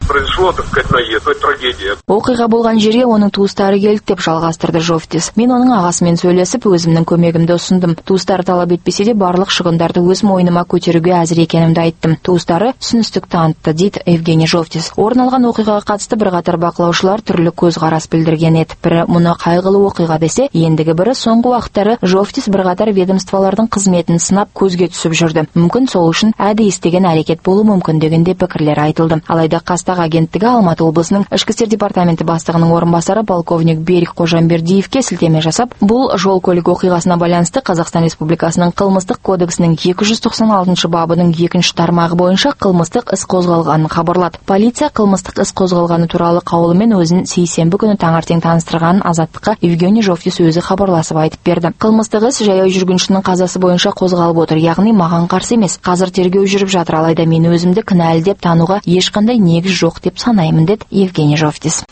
Speaker 1: Оқиға болған жерге оның туыстары келді деп жалғастырды Жовтис. Мен оның ағасымен сөйлесіп, өзімнің көмегімді ұсындым. Туыстары талап етпесе де барлық шығындарды өз мойныма көтеруге әзір екенімді айттым. Туыстары түсіністік танытты, дейді Евгений Жовтис. Орын алған оқиғаға қатысты бірқатар бақылаушылар түрлі көзқарас білдірген еді. Бірі мұны қайғылы оқиға десе, ендігі бірі соңғы уақыттары Жовтис бірқатар ведомстволардың қызметін сынап көзге түсіп жүрді. Мүмкін сол үшін әді істеген әрекет болу мүмкін дегенде пікірлер айтылды. Алайда Қастақ агенттігі Алматы облысының ішкі істер департаменті бастығының орынбасары полковник Берік Қожамбердиевке сілтеме жасап, бұл жол көлік оқиғасына байланысты Қазақстан Республикасының қылмыстық кодексінің екі жүз тоқсан алтыншы бабының екінші тармағы бойынша қылмыстық іс қозғалғанын хабарлады. Полиция қылмыстық іс қозғалғаны туралы қаулымен өзін сейсенбі күні таңертең таныстырғанын Азаттыққа Евгений Жовтис өзі хабарласып айтып берді. Қылмыстық іс жаяу жүргіншінің қазасы бойынша қозғалып отыр, яғни маған қарсы емес. Қазір тергеу жүріп жатыр, алайда мен өзімді кінәлі деп тануға ешқандай негіз жоқ деп санаймын, деді Евгений Жовтис.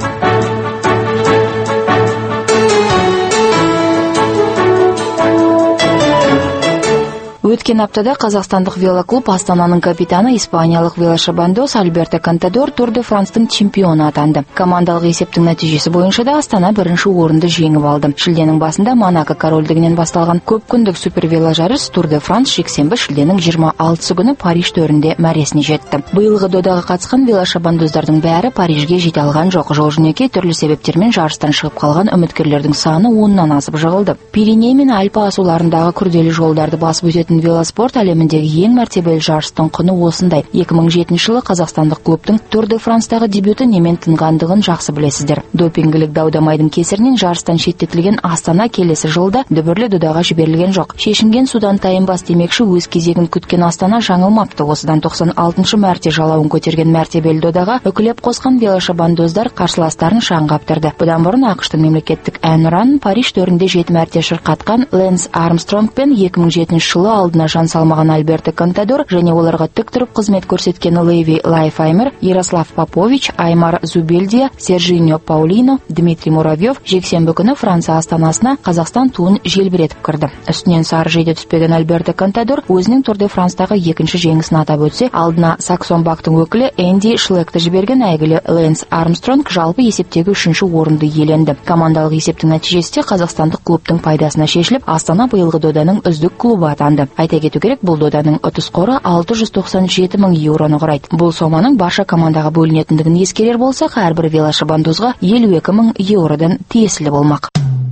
Speaker 1: Өткен аптада қазақстандық велоклуб Астананың капитаны испаниялық велошабандоз Альберто Контадор Тур де Франстың чемпионы атанды. Командалық есептің нәтижесі бойынша да Астана бірінші орынды жеңіп алды. Шілденің басында Монако корольдігінен басталған көп күндік супервеложарыс Тур де Франс жексенбі шілденің жиырма алтысы күні Париж төрінде мәресіне жетті. Биылғы додаға қатысқан велошабандоздардың бәрі Парижге жете алған жоқ. Жол-жөнекей түрлі себептермен жарыстан шығып қалған үміткерлердің саны оннан асып жығылды. Пиреней мен Альпі асуларындағы күрделі жолдарды басып өтетін велоспорт әлеміндегі ең мәртебелі жарыстың құны осындай. екі мың жетінші жылы қазақстандық клубтың Тур де Франстағы дебюті немен тынғандығын жақсы білесіздер. Допингілік дау-дамайдың кесірінен жарыстан шеттетілген Астана келесі жылда дүбірлі додаға жіберілген жоқ. Шешінген судан тайынбас демекші, өз кезегін күткен Астана жаңылмапты. Осыдан тоқсан алтыншы мәрте жалауын көтерген мәртебелі додаға үкілеп қосқан велошабандоздар қарсыластарын шаң қаптырды. Бұдан бұрын ақш-тың мемлекеттік әнұранын Париж төрінде жеті мәрте шырқатқан Ленс Армстронг пен екі мың жетінші жылы алдына жан салмаған Альберто Контадор және оларға тік тұрып қызмет көрсеткен Леви Лайфаймер, Ярослав Попович, Аймар Зубельдия, Сержиньо Паулино, Дмитрий Муравьев жексенбі күні Франция астанасына Қазақстан туын желбіретіп кірді. Үстінен сары жейде түспеген Альберто Контадор өзінің Тур де Франстағы екінші жеңісін атап өтсе, алдына Саксон Бактың өкілі Энди Шлекті жіберген әйгілі Ленс Армстронг жалпы есептегі үшінші орынды иеленді. Командалық есептің нәтижесі қазақстандық клубтың пайдасына шешіліп, Астана биылғы доданың үздік клубы атанды. Айта кету керек, бұл доданың ұтыс қоры алты жүз тоқсан жеті мың еуроны құрайды. Бұл соманың барша командаға бөлінетіндігін ескерер болсақ, әрбір велошабандозға елу екі мың еуродан тиесілі болмақ.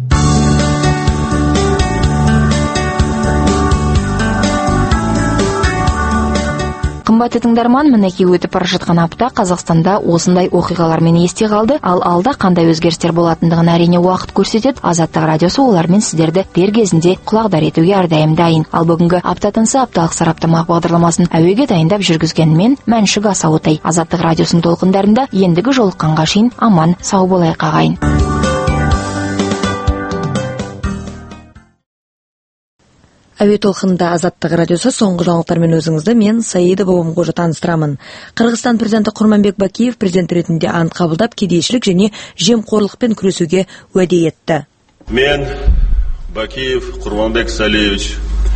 Speaker 1: Қымбатты тыңдарман, мінекей өтіп бара жатқан апта Қазақстанда осындай оқиғалармен есте қалды, ал алда қандай өзгерістер болатындығын әрине уақыт көрсетеді. Азаттық радиосы олармен сіздерді дер кезінде құлағдар етуге әрдайым дайын. Ал бүгінгі апта тынысы апталық сараптама бағдарламасын әуеге дайындап жүргізген мен Мәншүк Асауытай. Азаттық радиосының толқындарында ендігі жолыққанға шейін аман сау болайық ағайын.
Speaker 2: Әуе толқынында Азаттық радиосы, соңғы жаңалықтармен өзіңізді мен Саида Бабамқожа таныстырамын. Қырғызстан президенті Құрманбек Бакиев президент ретінде ант қабылдап, кедейшілік және жемқорлықпен күресуге уәде етті.
Speaker 3: Мен Бакиев Құрманбек Салиевич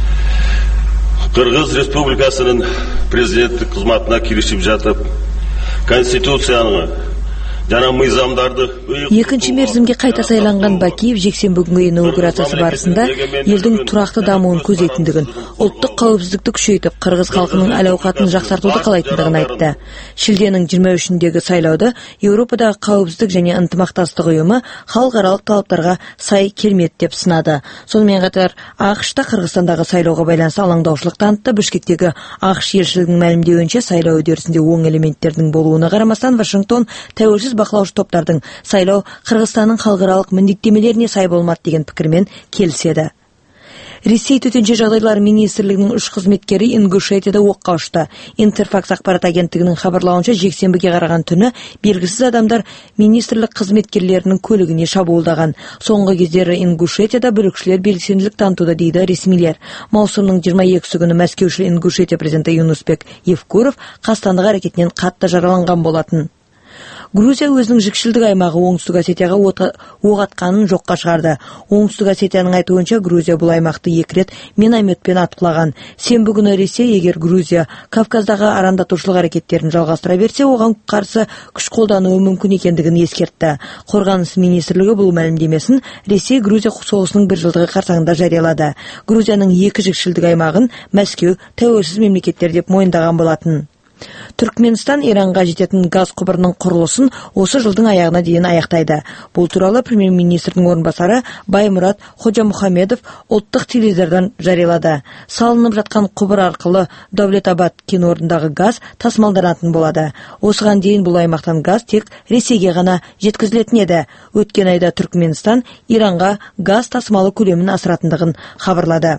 Speaker 3: Қырғыз Республикасының президенттік қызметіне кірісіп жатып, Конституцияны жана мыйзамдарды
Speaker 2: екінші мерзімге қайта сайланған Бакиев жексенбі күнгі инаугурациясы барысында елдің тұрақты дамуын көздейтіндігін, ұлттық қауіпсіздікті күшейтіп, қырғыз халқының әл-ауқатын жақсартуды қалайтындығын айтты. Шілденің жиырма үшіндегі сайлауды Еуропадағы қауіпсіздік және ынтымақтастық ұйымы халықаралық талаптарға сай келмеді деп сынады. Сонымен қатар ақш-та Қырғызстандағы сайлауға байланысты алаңдаушылық танытты. Бішкектегі ақш елшілігінің мәлімдеуінше, сайлау үдерісінде оң элементтердің болуына қарамастан, Вашингтон тәуелсіз бақылаушы топтардың сайлау Қырғызстанның халықаралық міндеттемелеріне сай болмады деген пікірмен келіседі. Ресей төтенше жағдайлар министрлігінің үш қызметкері Ингушетияда оққа ұшты. Интерфакс ақпарат агенттігінің хабарлауынша, жексенбіге қараған түні белгісіз адамдар министрлік қызметкерлерінің көлігіне шабуылдаған. Соңғы кездері Ингушетияда бүлікшілер белсенділік танытуда, дейді ресмилер. Маусымның жиырма екісі күні Мәскеушіл Ингушетия президенті Юнусбек Евкуров қастандық әрекетінен қатты жараланған болатын. Грузия өзінің жікшілдік аймағы Оңтүстік Осетияға оқ атқанын жоққа шығарды. Оңтүстік Осетияның айтуынша, Грузия бұл аймақты екі рет минометпен атқылаған. Сенбі күні Ресей, егер Грузия Кавказдағы арандатушылық әрекеттерін жалғастыра берсе, оған қарсы күш қолдануы мүмкін екендігін ескертті. Қорғаныс министрлігі бұл мәлімдемесін Ресей Грузия соғысының бір жылдығы қарсаңында жариялады. Грузияның екі жікшілдік аймағын Мәскеу тәуелсіз мемлекеттер деп мойындаған болатын. Түркменстан Иранға жететін газ құбырының құрылысын осы жылдың аяғына дейін аяқтайды. Бұл туралы премьер-министрдің орынбасары Баймұрат Ходжамухамедов ұлттық теледидардан жариялады. Салынып жатқан құбыр арқылы Давлетабад кен орнындағы газ тасымалданатын болады. Осыған дейін бұл аймақтан газ тек Ресейге ғана жеткізілетін еді. Өткен айда Түркменстан Иранға газ тасымалы көлемін асыратындығын хабарлады.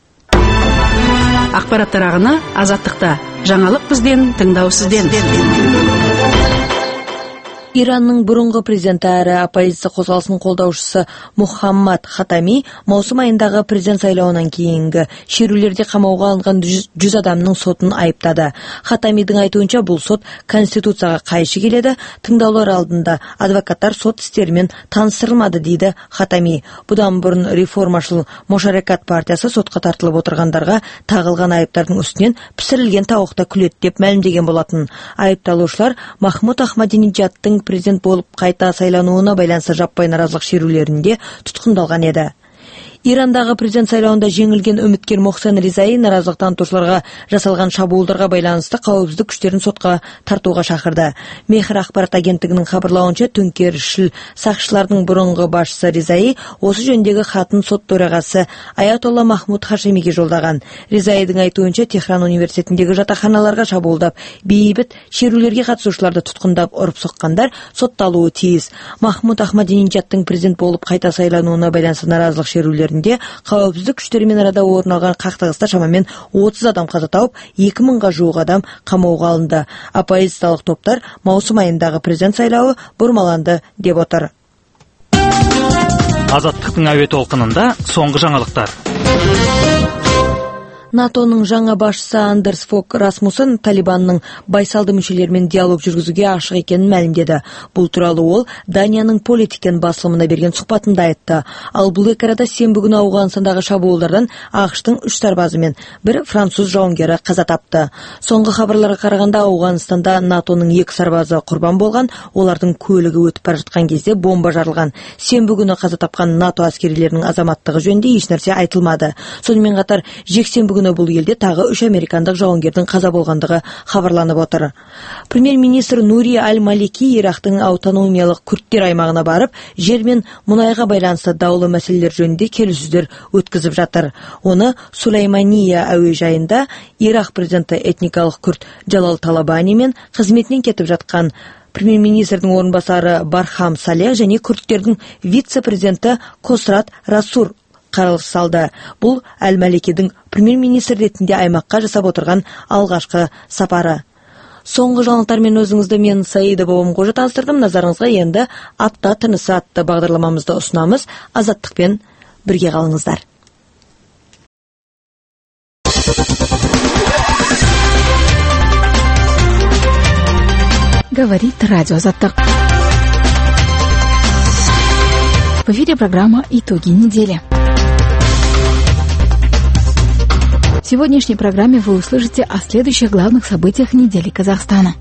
Speaker 4: Ақпараттар ағыны Азаттықта. Жаңалық бізден, тыңдау сізден.
Speaker 2: Иранның бұрынғы президенті әрі оппозиция қозғалысының қолдаушысы Мухаммад Хатами маусым айындағы президент сайлауынан кейінгі шерулерде қамауға алынған жүз адамның сотын айыптады. Хатамидің айтуынша, бұл сот конституцияға қайшы келеді. Тыңдаулар алдында адвокаттар сот істерімен таныстырылмады, дейді Хатами. Бұдан бұрын реформашыл Мошарекат партиясы сотқа тартылып отырғандарға тағылған айыптардың үстінен пісірілген тауықта күледі деп мәлімдеген болатын. Айыпталушылар Махмуд Ахмадинеджадтың президент болып қайта сайлануына байланысты жаппай наразылық шерулерінде тұтқындалған еді. Ирандағы президент сайлауында жеңілген үміткер Мохсен Ризаи наразылық танытушыларға жасалған шабуылдарға байланысты қауіпсіздік күштерін сотқа тартуға шақырды. Мехр ақпарат агенттігінің хабарлауынша, төңкерісшіл сақшылардың бұрынғы басшысы Ризаи осы жөндегі хатын сот төрағасы Аятолла Махмуд Хашимиге жолдаған. Ризаидің айтуынша, Техран университетіндегі жатақханаларға шабуылдап, бейбіт шерулерге қатысушыларды тұтқындап, ұрып соққандар сотталуы тиіс. Махмуд Ахмадинеджадтың президент болып қайта сайлануына байланысты наразылық шерулер қауіпсіздік күштерімен арада орын алған қақтығыста шамамен отыз адам қаза тауып, екі мыңға жуық адам қамауға алынды. Оппозициялық топтар маусым айындағы президент сайлауы бұрмаланды деп отыр.
Speaker 15: Азаттықтың әуе толқынында соңғы жаңалықтар.
Speaker 2: НАТОның жаңа басшысы Андерс Фок Расмуссен Талибанның байсалды мүшелерімен диалог жүргізуге ашық екенін мәлімдеді. Бұл туралы ол Данияның политикен басылымына берген сұхбатында айтты. Ал бұл екі арада сенбі күні Ауғанстандағы шабуылдардан ақштың үш сарбазы мен бір француз жауынгері қаза тапты. Соңғы хабарларға қарағанда, Ауғанстанда НАТОның екі сарбазы құрбан болған, олардың көлігі өтіп бара жатқан кезде бомба жарылған. Сенбі күні қаза тапқан НАТО әскерилерінің азаматтығы жөнінде еш нәрсе айтылмады. Сонымен қатар, жексенбі күні күні бұл елде тағы үш американдық жауынгердің қаза болғандығы хабарланып отыр. Премьер-министр Нури Аль-Малики Ирактың автономиялық күрдтер аймағына барып, жер мен мұнайға байланысты даулы мәселелер жөнінде келіссөздер өткізіп жатыр. Оны Сулеймания әуежайында Ирак президенті этникалық күрд Джалал Талабани мен қызметінен кетіп жатқан премьер-министрдің орынбасары Бархам Салех және күрдтердің вице-президенті Косрат Расур қаралыс салды. Бұл Әл-Маликидің премьер-министр ретінде аймаққа жасап отырған алғашқы сапары. Соңғы жаңалықтармен өзіңізді мен Саида Бабамқожа таныстырдым. Назарыңызға енді апта тынысы атты бағдарламамызды ұсынамыз. Азаттықпен бірге қалыңыздар.
Speaker 1: Говорит радио Азаттық. В эфире программа «Итоги недели». В сегодняшней программе вы услышите о следующих главных событиях недели Казахстана.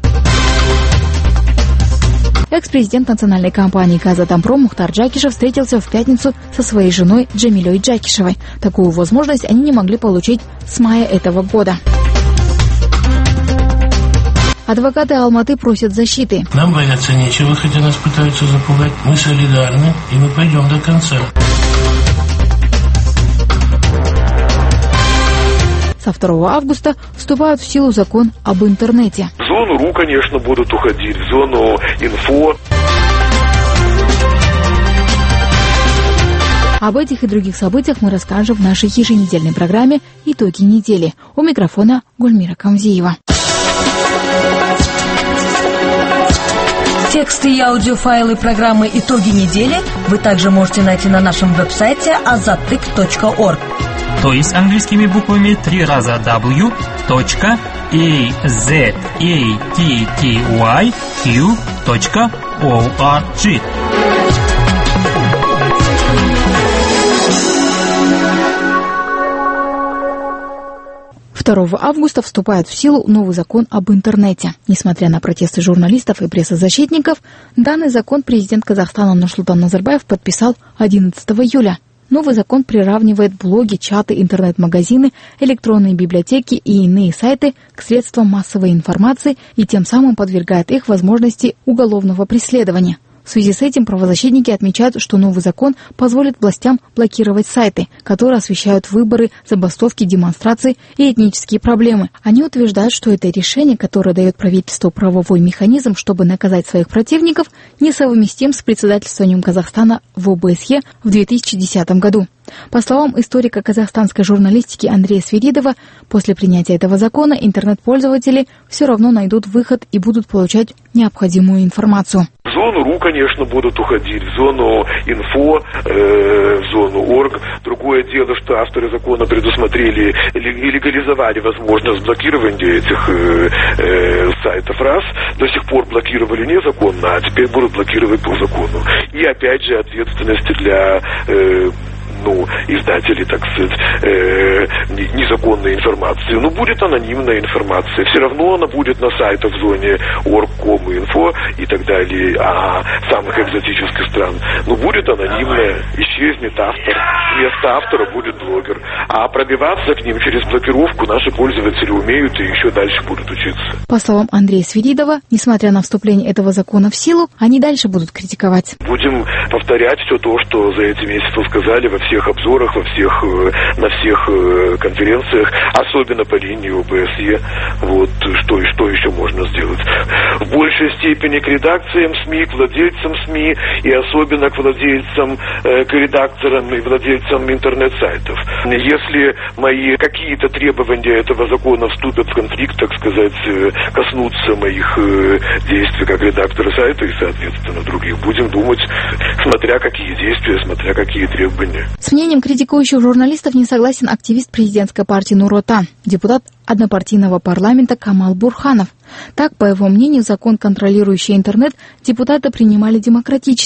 Speaker 1: Экс-президент национальной компании «Казатомпром» Мухтар Джакишев встретился в пятницу со своей женой Джамилей Джакишевой. Такую возможность они не могли получить с мая этого года. Адвокаты Алматы просят защиты.
Speaker 17: Нам бояться нечего, хотя нас пытаются запугать. Мы солидарны, и мы пойдем до конца.
Speaker 1: Со второго августа вступает в силу закон об интернете.
Speaker 18: В зону РУ, конечно, будут уходить, в зону инфо.
Speaker 1: Об этих и других событиях мы расскажем в нашей еженедельной программе «Итоги недели». У микрофона Гульмира Камзиева.
Speaker 2: Тексты и аудиофайлы программы «Итоги недели» вы также можете найти на нашем веб-сайте азаттык точка орг.
Speaker 15: То есть английскими буквами три раза дабл ю точка азаттык точка орг.
Speaker 1: второго августа вступает в силу новый закон об интернете. Несмотря на протесты журналистов и прессозащитников, данный закон президент Казахстана Нурсултан Назарбаев подписал одиннадцатого июля. Новый закон приравнивает блоги, чаты, интернет-магазины, электронные библиотеки и иные сайты к средствам массовой информации и тем самым подвергает их возможности уголовного преследования. В связи с этим правозащитники отмечают, что новый закон позволит властям блокировать сайты, которые освещают выборы, забастовки, демонстрации и этнические проблемы. Они утверждают, что это решение, которое дает правительству правовой механизм, чтобы наказать своих противников, несовместим с председательствованием Казахстана в о бэ эс е в две тысячи десятом году. По словам историка казахстанской журналистики Андрея Свиридова, после принятия этого закона интернет-пользователи все равно найдут выход и будут получать необходимую информацию.
Speaker 18: В зону РУ, конечно, будут уходить, в зону инфо, э, в зону орг. Другое дело, что авторы закона предусмотрели и легализовали возможность блокирования этих э, э, сайтов раз. До сих пор блокировали незаконно, а теперь будут блокировать по закону. И опять же ответственности для... Э, ну, издателей, так сказать, э, незаконной информации. Но будет анонимная информация. Все равно она будет на сайтах в зоне орг, ком, инфо и так далее, а самых экзотических стран. Но будет анонимная, исчезнет автор. Вместо автора будет блогер. А пробиваться к ним через блокировку наши пользователи умеют и еще дальше будут учиться.
Speaker 1: По словам Андрея Свиридова, несмотря на вступление этого закона в силу, они дальше будут критиковать.
Speaker 18: Будем повторять все то, что за эти месяцы сказали во всех обзорах, во всех, на всех конференциях, особенно по линии о бэ эс е. Вот что и что еще можно сделать. В большей степени к редакциям СМИ, к владельцам СМИ и особенно к владельцам, к редакторам и владельцам интернет-сайтов. Если мои какие-то требования этого закона вступят в конфликт, так сказать, коснутся моих действий как редактора сайта и, соответственно, других, будем думать, смотря какие действия, смотря какие требования.
Speaker 1: С мнением критикующих журналистов не согласен активист президентской партии Нур-Отан, депутат однопартийного парламента Камал Бурханов. Так, по его мнению, закон, контролирующий интернет, депутаты принимали демократично.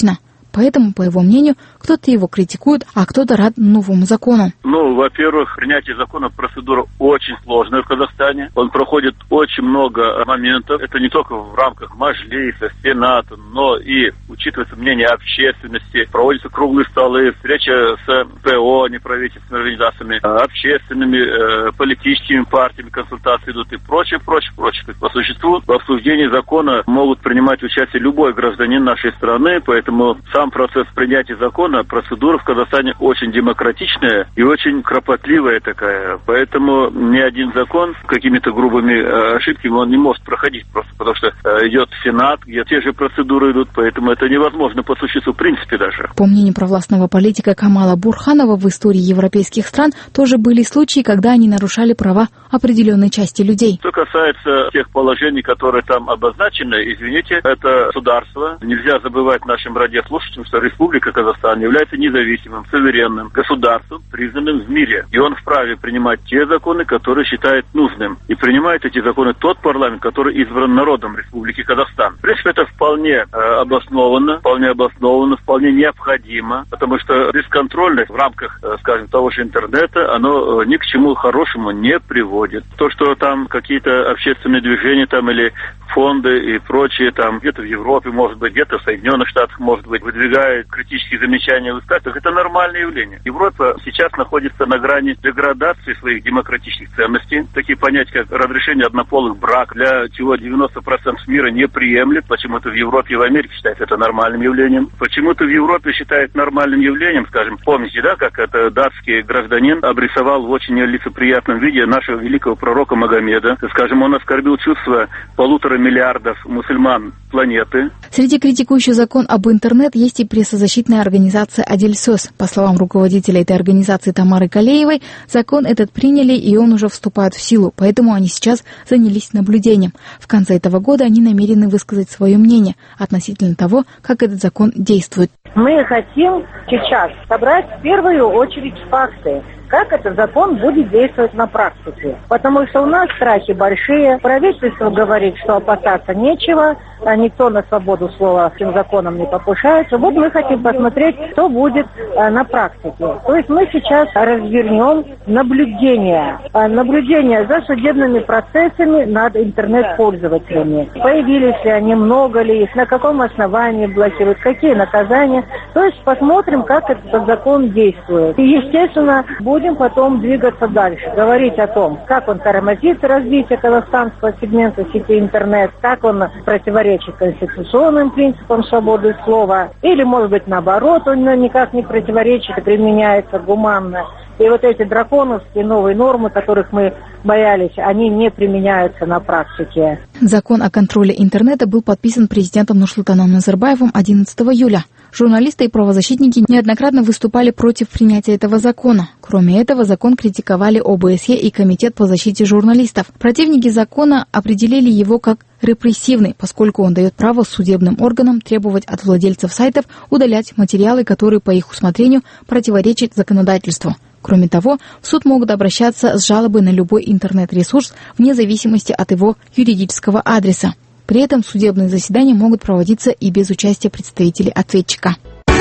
Speaker 1: Поэтому, по его мнению, кто-то его критикует, а кто-то рад новому закону.
Speaker 19: Ну, во-первых, принятие закона процедура очень сложная в Казахстане. Он проходит очень много моментов. Это не только в рамках Маджлиса, Сената, но и учитывается мнение общественности. Проводятся круглые столы, встреча с ПО, неправительственными организациями, общественными, э, политическими партиями, консультации идут и прочее, прочее, прочее. По существу, в обсуждении закона могут принимать участие любой гражданин нашей страны, поэтому сам процесс принятия закона, процедура в Казахстане очень демократичная и очень кропотливая такая. Поэтому ни один закон какими-то грубыми э, ошибками он не может проходить просто, потому что э, идет Сенат, где те же процедуры идут, поэтому это невозможно по существу, в принципе даже.
Speaker 1: По мнению провластного политика Камала Бурханова, в истории европейских стран тоже были случаи, когда они нарушали права определенной части людей.
Speaker 19: Что касается тех положений, которые там обозначены, извините, это государство. Нельзя забывать нашим радиослушателям, что Республика Казахстан является независимым, суверенным государством, признанным в мире. И он вправе принимать те законы, которые считает нужным. И принимает эти законы тот парламент, который избран народом Республики Казахстан. В принципе, это вполне э, обоснованно, вполне обоснованно, вполне необходимо, потому что бесконтрольность в рамках, э, скажем, того же интернета, оно э, ни к чему хорошему не приводит. То, что там какие-то общественные движения там или фонды и прочие, там где-то в Европе, может быть, где-то в Соединенных Штатах, может быть, выдвигают критические замечания в высказываниях, это нормальное явление. Европа сейчас находится на грани деградации своих демократических ценностей. Такие понятия, как разрешение однополых браков, для чего девяносто процентов мира не приемлет. Почему-то в Европе и в Америке считают это нормальным явлением. Почему-то в Европе считают нормальным явлением, скажем, помните, да, как это датский гражданин обрисовал в очень нелицеприятном виде нашего великого пророка Магомеда. Скажем, он оскорбил чувства полутора миллиардов мусульман планеты.
Speaker 1: Среди критикующих закон об интернет есть и прессозащитная организация «Адельсос». По словам руководителя этой организации Тамары Калеевой, закон этот приняли, и он уже вступает в силу, поэтому они сейчас занялись наблюдением. В конце этого года они намерены высказать свое мнение относительно того, как этот закон действует.
Speaker 20: Мы хотим сейчас собрать в первую очередь факты, как этот закон будет действовать на практике. Потому что у нас страхи большие, правительство говорит, что опасаться нечего, а никто на свободу слова этим законом не покушается. Вот мы хотим посмотреть, что будет а, на практике. То есть мы сейчас развернем наблюдение. А, наблюдение за судебными процессами над интернет-пользователями. Появились ли они, много ли их, на каком основании блокируют, какие наказания. То есть посмотрим, как этот закон действует. И, естественно, будем потом двигаться дальше, говорить о том, как он тормозит развитие казахстанского сегмента сети интернет, как он противоречит конституционным принципам свободы слова, или, может быть, наоборот, он никак не противоречит и применяется гуманно. И вот эти драконовские новые нормы, которых мы боялись, они не применяются на практике.
Speaker 1: Закон о контроле интернета был подписан президентом Нурсултаном Назарбаевым одиннадцатого июля. Журналисты и правозащитники неоднократно выступали против принятия этого закона. Кроме этого, закон критиковали О Бэ Эс Е и Комитет по защите журналистов. Противники закона определили его как репрессивный, поскольку он дает право судебным органам требовать от владельцев сайтов удалять материалы, которые по их усмотрению противоречат законодательству. Кроме того, в суд могут обращаться с жалобой на любой интернет-ресурс вне зависимости от его юридического адреса. При этом судебные заседания могут проводиться и без участия представителей ответчика.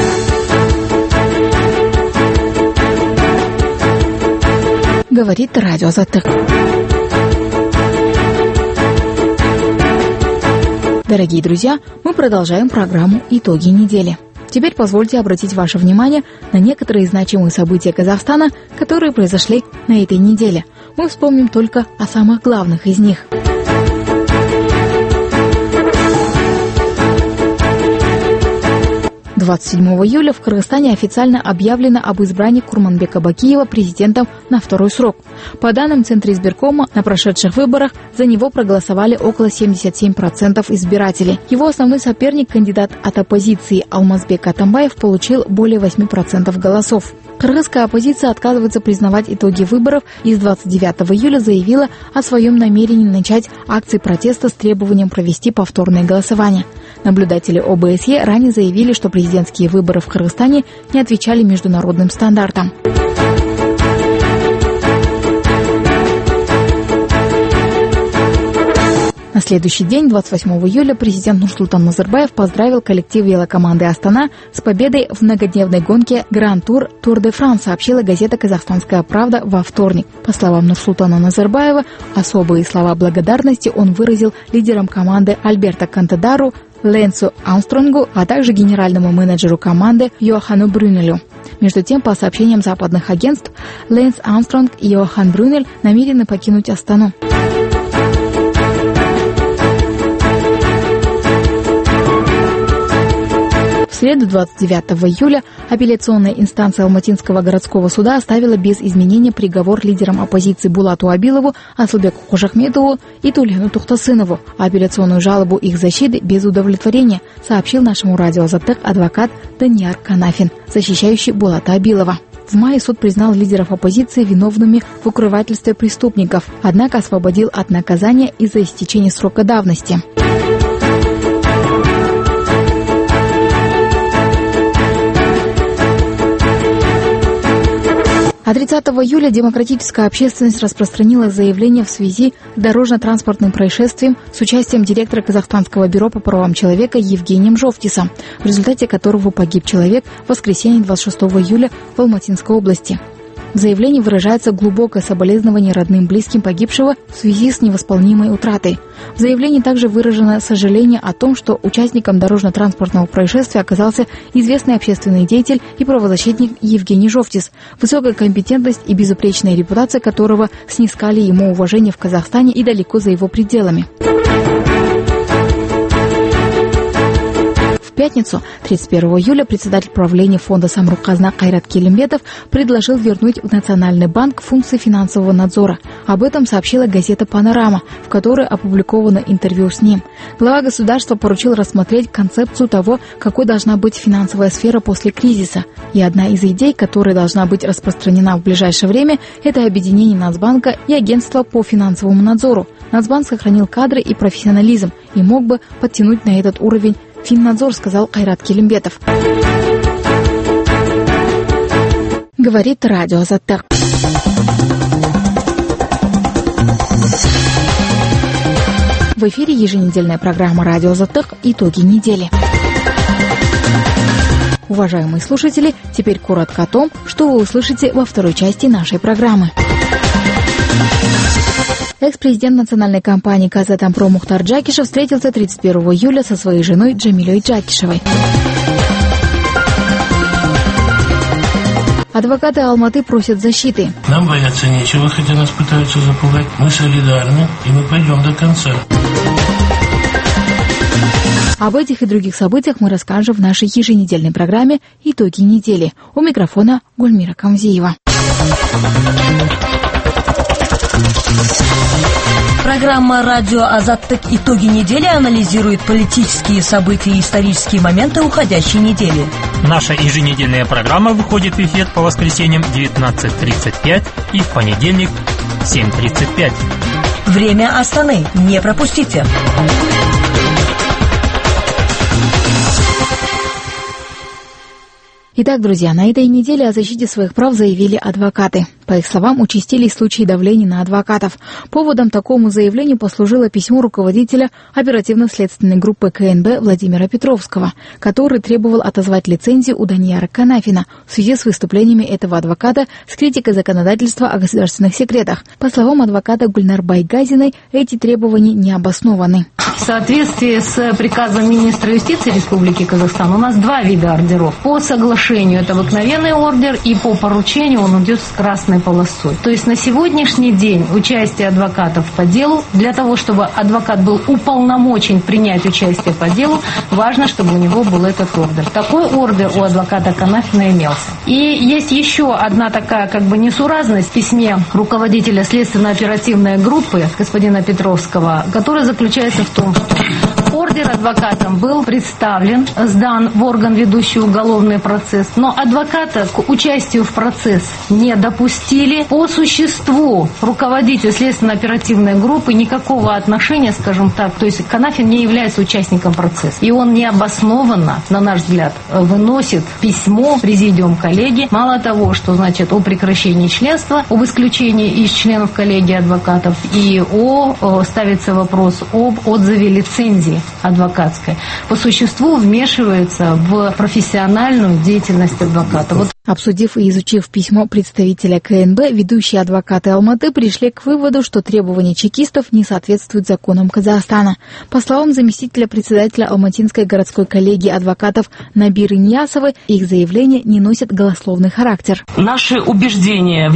Speaker 1: Говорит радио Азаттык. Дорогие друзья, мы продолжаем программу «Итоги недели». Теперь позвольте обратить ваше внимание на некоторые значимые события Казахстана, которые произошли на этой неделе. Мы вспомним только о самых главных из них. двадцать седьмого июля в Кыргызстане официально объявлено об избрании Курманбека Бакиева президентом на второй срок. По данным Центра избиркома, на прошедших выборах за него проголосовали около семьдесят семь процентов избирателей. Его основной соперник, кандидат от оппозиции Алмазбек Атамбаев, получил более восемь процентов голосов. Кыргызская оппозиция отказывается признавать итоги выборов и с двадцать девятого июля заявила о своем намерении начать акции протеста с требованием провести повторное голосование. Наблюдатели О Бэ Эс Е ранее заявили, что президентские выборы в Кыргызстане не отвечали международным стандартам.
Speaker 10: На следующий день, двадцать восьмого июля, президент Нурсултан Назарбаев поздравил коллектив велокоманды «Астана» с победой в многодневной гонке «Гран-тур Тур де Франс», сообщила газета «Казахстанская правда» во вторник. По словам Нурсултана Назарбаева, особые слова благодарности он выразил лидерам команды Альберто Кантадару, Ленсу Армстронгу, а также генеральному менеджеру команды Йохану Брюнелю. Между тем, по сообщениям западных агентств, Ленс Армстронг и Йохан Брюнель намерены покинуть Астану. В среду, двадцать девятого июля, апелляционная инстанция Алматинского городского суда оставила без изменения приговор лидерам оппозиции Булату Абилову, Асылбеку Кожахметову и Тулену Тухтасынову. Апелляционную жалобу их защиты без удовлетворения, сообщил нашему радио «Азаттык» адвокат Данияр Канафин, защищающий Булата Абилова. В мае суд признал лидеров оппозиции виновными в укрывательстве преступников, однако освободил от наказания из-за истечения срока давности. А тридцатого июля демократическая общественность распространила заявление в связи с дорожно-транспортным происшествием с участием директора Казахстанского бюро по правам человека Евгением Жовтисом, в результате которого погиб человек в воскресенье двадцать шестого июля в Алматинской области. В заявлении выражается глубокое соболезнование родным и близким погибшего в связи с невосполнимой утратой. В заявлении также выражено сожаление о том, что участником дорожно-транспортного происшествия оказался известный общественный деятель и правозащитник Евгений Жовтис, высокая компетентность и безупречная репутация которого снискали ему уважение в Казахстане и далеко за его пределами. В пятницу, тридцать первого июля, председатель правления фонда Самрук-Казна Кайрат Келимбетов предложил вернуть в Национальный банк функции финансового надзора. Об этом сообщила газета «Панорама», в которой опубликовано интервью с ним. Глава государства поручил рассмотреть концепцию того, какой должна быть финансовая сфера после кризиса. И одна из идей, которая должна быть распространена в ближайшее время, это объединение Нацбанка и агентства по финансовому надзору. Нацбанк сохранил кадры и профессионализм и мог бы подтянуть на этот уровень Финнадзор, сказал Кайрат Келимбетов. Говорит радио «Азаттык». В эфире еженедельная программа «Радио Азаттык. Итоги недели». Уважаемые слушатели, теперь коротко о том, что вы услышите во второй части нашей программы. Экс-президент национальной компании «Казатомпром» Мухтар Джакишев встретился тридцать первого июля со своей женой Джамилей Джакишевой. Адвокаты Алматы просят защиты.
Speaker 17: Нам бояться нечего, хотя нас пытаются запугать. Мы солидарны, и мы пойдем до конца.
Speaker 10: Об этих и других событиях мы расскажем в нашей еженедельной программе «Итоги недели». У микрофона Гульмира Камзиева.
Speaker 2: Программа «Радио Азаттык. Итоги недели» анализирует политические события и исторические моменты уходящей недели.
Speaker 15: Наша еженедельная программа выходит в эфир по воскресеньям в девятнадцать тридцать пять и в понедельник в семь тридцать пять.
Speaker 2: Время Астаны. Не пропустите.
Speaker 10: Итак, друзья, на этой неделе о защите своих прав заявили адвокаты. По их словам, участились случаи давления на адвокатов. Поводом такому заявлению послужило письмо руководителя оперативно-следственной группы ка эн бэ Владимира Петровского, который требовал отозвать лицензию у Данияра Канафина в связи с выступлениями этого адвоката с критикой законодательства о государственных секретах. По словам адвоката Гульнар Байгазиной, эти требования не обоснованы.
Speaker 21: В соответствии с приказом министра юстиции Республики Казахстан у нас два вида ордеров. По соглашению это обыкновенный ордер, и по поручению он идет с красной полосой. То есть на сегодняшний день участие адвокатов по делу, для того, чтобы адвокат был уполномочен принять участие по делу, важно, чтобы у него был этот ордер. Такой ордер у адвоката Канафина имелся. И есть еще одна такая как бы несуразность в письме руководителя следственно-оперативной группы господина Петровского, которая заключается в том, что ордер Ордер адвокатам был представлен, сдан в орган, ведущий уголовный процесс, но адвоката к участию в процесс не допустили. По существу руководитель следственно-оперативной группы никакого отношения, скажем так, то есть Канафин не является участником процесса. И он необоснованно, на наш взгляд, выносит письмо в президиум коллегии. Мало того, что значит о прекращении членства, об исключении из членов коллегии адвокатов и о, о ставится вопрос об отзыве лицензии адвокатской. По существу вмешивается в профессиональную деятельность адвоката. Вот.
Speaker 1: Обсудив и изучив письмо представителя КНБ, ведущие адвокаты Алматы пришли к выводу, что требования чекистов не соответствуют законам Казахстана. По словам заместителя председателя Алматинской городской коллегии адвокатов Набиры Ниясовой, их заявления не носят голословный характер.
Speaker 5: Наши убеждения в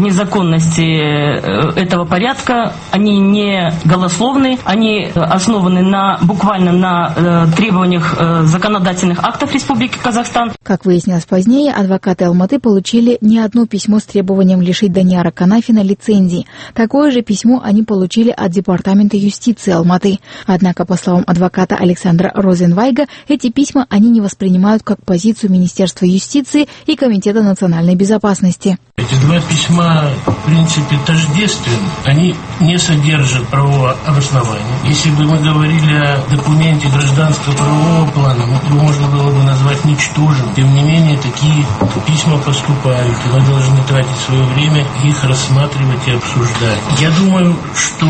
Speaker 5: незаконности этого порядка, они не голословны, они основаны на, буквально на требованиях законодательных актов Республики Казахстан.
Speaker 1: Как выяснилось позднее, адвокаты Алматы получили не одно письмо с требованием лишить Данияра Канафина лицензии. Такое же письмо они получили от Департамента юстиции Алматы. Однако, по словам адвоката Александра Розенвайга, эти письма они не воспринимают как позицию Министерства юстиции и Комитета национальной безопасности.
Speaker 17: Эти два письма, в принципе, тождественны. Они не содержат правового обоснования. Если бы мы говорили о документе гражданского правового плана, его можно было бы назвать ничтожным. Тем не менее, такие письма поступают, и мы должны тратить свое время их рассматривать и обсуждать. Я думаю, что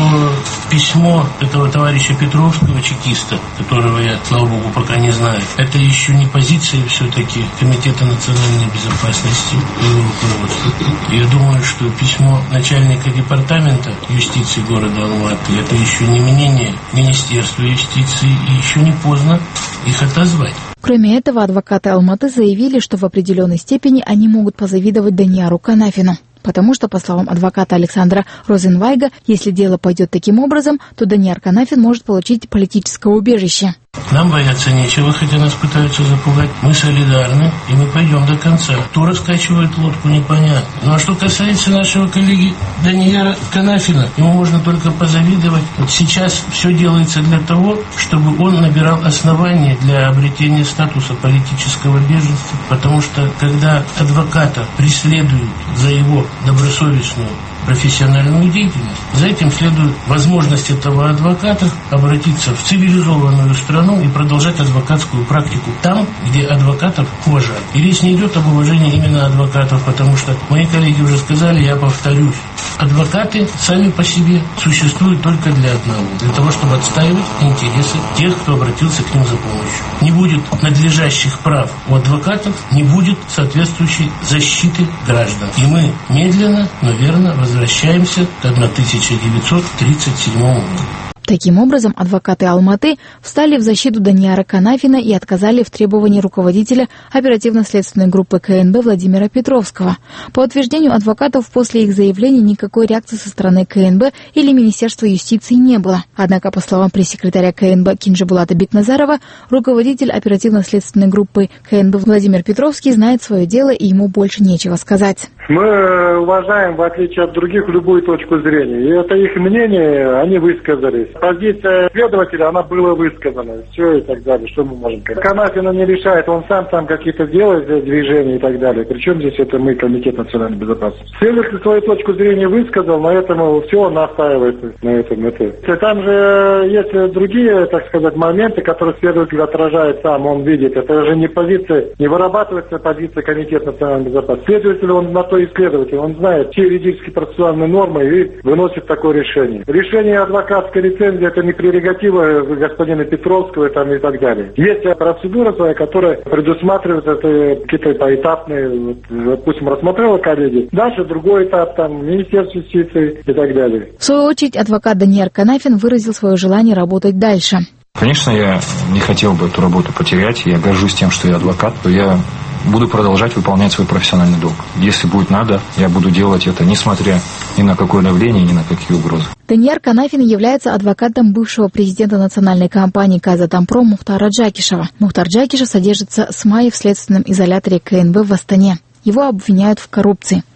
Speaker 17: письмо этого товарища Петровского, чекиста, которого я, слава богу, пока не знаю, это еще не позиция все-таки Комитета национальной безопасности и его руководства. Я думаю, что письмо начальника департамента юстиции города Алматы — это еще не мнение Министерства юстиции, и еще не поздно их отозвать.
Speaker 1: Кроме этого, адвокаты Алматы заявили, что в определенной степени они могут позавидовать Данияру Канафину. Потому что, по словам адвоката Александра Розенвайга, если дело пойдет таким образом, то Данияр Канафин может получить политическое убежище.
Speaker 17: Нам бояться нечего, хотя нас пытаются запугать. Мы солидарны, и мы пойдем до конца. Кто раскачивает лодку, непонятно. Ну а что касается нашего коллеги Данияра Канафина, ему можно только позавидовать. Вот сейчас все делается для того, чтобы он набирал основания для обретения статуса политического беженца, потому что когда адвоката преследуют за его добросовестную профессиональную деятельность, за этим следует возможность этого адвоката обратиться в цивилизованную страну и продолжать адвокатскую практику там, где адвокатов уважают. И речь не идет об уважении именно адвокатов, потому что мои коллеги уже сказали, я повторюсь, адвокаты сами по себе существуют только для одного, для того, чтобы отстаивать интересы тех, кто обратился к ним за помощью. Не будет надлежащих прав у адвокатов, не будет соответствующей защиты граждан. И мы медленно, но верно возвращаемся возвращаемся к тысяча девятьсот тридцать седьмому году.
Speaker 1: Таким образом, адвокаты Алматы встали в защиту Данияра Канафина и отказали в требовании руководителя оперативно-следственной группы КНБ Владимира Петровского. По утверждению адвокатов, после их заявлений никакой реакции со стороны КНБ или Министерства юстиции не было. Однако, по словам пресс-секретаря КНБ Кинжибулата Бекназарова, руководитель оперативно-следственной группы КНБ Владимир Петровский знает свое дело и ему больше нечего сказать.
Speaker 13: Мы уважаем, в отличие от других, любую точку зрения. И это их мнение, они высказались. Позиция следователя, она была высказана. Все и так далее. Что мы можем сказать? Канафина не решает, он сам там какие-то делает движения и так далее. Причем здесь это мы, Комитет национальной безопасности. Следователь свою точку зрения высказал, на этом все он настаивает. На этом, это. Там же есть другие, так сказать, моменты, которые следователь отражает сам, он видит. Это же не позиция, не вырабатывается позиция Комитета национальной безопасности. Следователь, он на то и следователь, он знает все юридические процессуальные нормы и выносит такое решение. Решение адвокатской лицензии — это не прерогатива господина Петровского там, и так далее. Есть процедура своя, которая предусматривает это какие-то поэтапные, вот, допустим, рассмотрела коллеги, дальше другой этап, там, Министерство юстиции и так далее.
Speaker 1: В свою очередь, адвокат Данияр Канафин выразил свое желание работать дальше.
Speaker 22: Конечно, я не хотел бы эту работу потерять, я горжусь тем, что я адвокат, то я буду продолжать выполнять свой профессиональный долг. Если будет надо, я буду делать это, несмотря ни на какое давление, ни на какие угрозы.
Speaker 1: Данияр Канафин является адвокатом бывшего президента национальной компании «Казатомпром» Мухтара Джакишева. Мухтар Джакишев содержится с мая в следственном изоляторе КНБ в Астане. Его обвиняют в коррупции.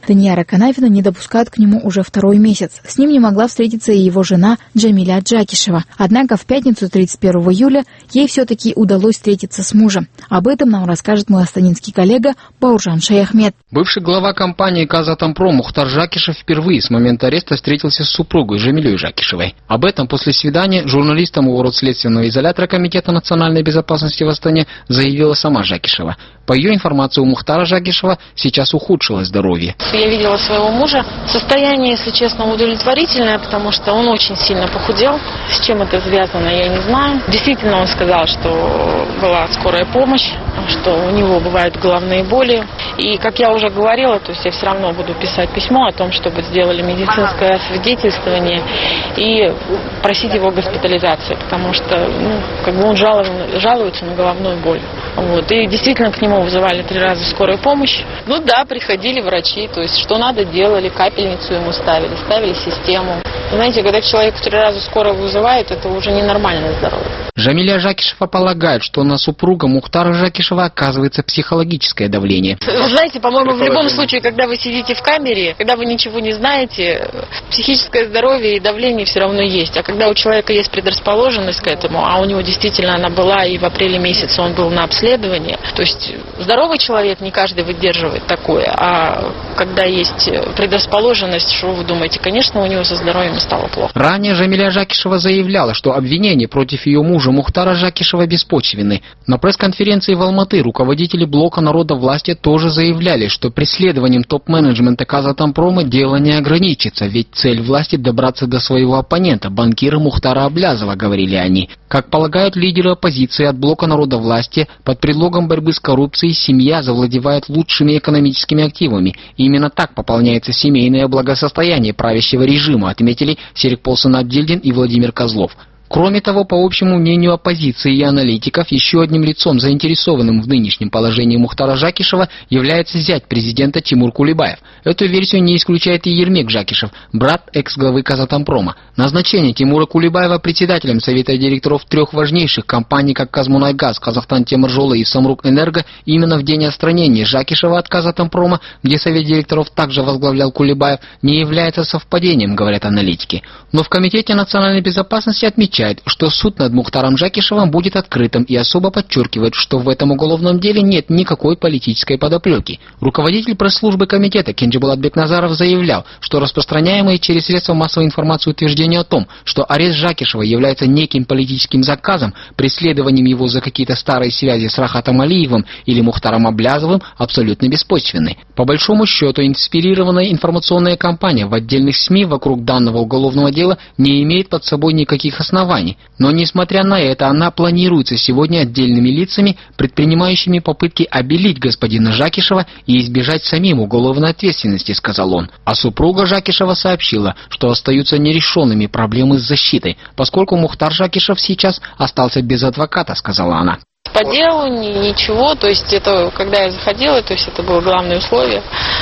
Speaker 7: Данияра Канафина не допускают к нему уже второй месяц. С ним не могла встретиться и его жена Джамиля Джакишева. Однако в пятницу тридцать первого июля ей все-таки удалось встретиться с мужем. Об этом нам расскажет мой астанинский коллега Бауржан Шаяхмед.
Speaker 9: Бывший глава компании «Казатомпром» Мухтар Жакишев впервые с момента ареста встретился с супругой Джамилей Жакишевой. Об этом после свидания журналистам у ворот следственного изолятора Комитета национальной безопасности в Астане заявила сама Жакишева. По ее информации, у Мухтара Жакишева сейчас ухудшилось здоровье.
Speaker 23: Я видела своего мужа. Состояние, если честно, удовлетворительное, потому что он очень сильно похудел. С чем это связано, я не знаю. Действительно, он сказал, что была скорая помощь, что у него бывают головные боли. И, как я уже говорила, то есть я все равно буду писать письмо о том, чтобы сделали медицинское освидетельствование и просить его госпитализации, потому что ну, как бы он жалует, жалуется на головную боль. Вот. И действительно к нему вызывали три раза скорую помощь. Ну да, приходили врачи, то есть что надо делали, капельницу ему ставили, ставили систему. Знаете, когда человек в три раза скорую вызывает, это уже ненормальное здоровье.
Speaker 9: Джамиля Жакишева полагает, что на супруга Мухтара Жакишева оказывается психологическое давление.
Speaker 23: Вы знаете, по-моему, в любом случае, когда вы сидите в камере, когда вы ничего не знаете, психическое здоровье и давление все равно есть. А когда у человека есть предрасположенность к этому, а у него действительно она была, и в апреле месяце он был на обследовании, то есть здоровый человек, не каждый выдерживает такое, а когда есть предрасположенность, что вы думаете, конечно, у него со здоровьем стало плохо.
Speaker 9: Ранее Джамиля Жакишева заявляла, что обвинения против ее мужа Мухтара Жакишева беспочвенны. На пресс-конференции в Алматы руководители блока народа власти тоже заявляли, что преследованием топ-менеджмента Казатомпрома дело не ограничится, ведь цель власти добраться до своего оппонента, банкира Мухтара Аблязова, говорили они. Как полагают лидеры оппозиции от блока народа власти, под предлогом борьбы с коррупцией семья завладевает лучшими экономическими активами. И именно так пополняется семейное благосостояние правящего режима, отметили Серикбол Санатдильдин и Владимир Козлов. Кроме того, по общему мнению оппозиции и аналитиков, еще одним лицом, заинтересованным в нынешнем положении Мухтара Жакишева, является зять президента Тимур Кулибаев. Эту версию не исключает и Ермек Жакишев, брат экс-главы Казатомпрома. Назначение Тимура Кулибаева председателем совета директоров трех важнейших компаний, как Казмунайгаз, Казахстан-Темиржолы и Самрук-Энерго, именно в день отстранения Жакишева от Казатомпрома, где совет директоров также возглавлял Кулибаев, не является совпадением, говорят аналитики. Но в Комитете национальной безопасности отмечают, что суд над Мухтаром Жакишевым будет открытым и особо подчеркивает, что в этом уголовном деле нет никакой политической подоплеки. Руководитель пресс-службы комитета Кенджибулат Бекназаров заявлял, что распространяемые через средства массовой информации утверждения о том, что арест Жакишева является неким политическим заказом, преследованием его за какие-то старые связи с Рахатом Алиевым или Мухтаром Аблязовым, абсолютно беспочвенны. По большому счету, инспирированная информационная кампания в отдельных СМИ вокруг данного уголовного дела не имеет под собой никаких оснований. Но, несмотря на это, она планируется сегодня отдельными лицами, предпринимающими попытки обелить господина Жакишева и избежать самим уголовной ответственности, сказал он. А супруга Жакишева сообщила, что остаются нерешенными проблемы с защитой, поскольку Мухтар Жакишев сейчас остался без адвоката, сказала она.
Speaker 23: По делу ни, ничего, то есть это, когда я заходила, то есть это было главное условие,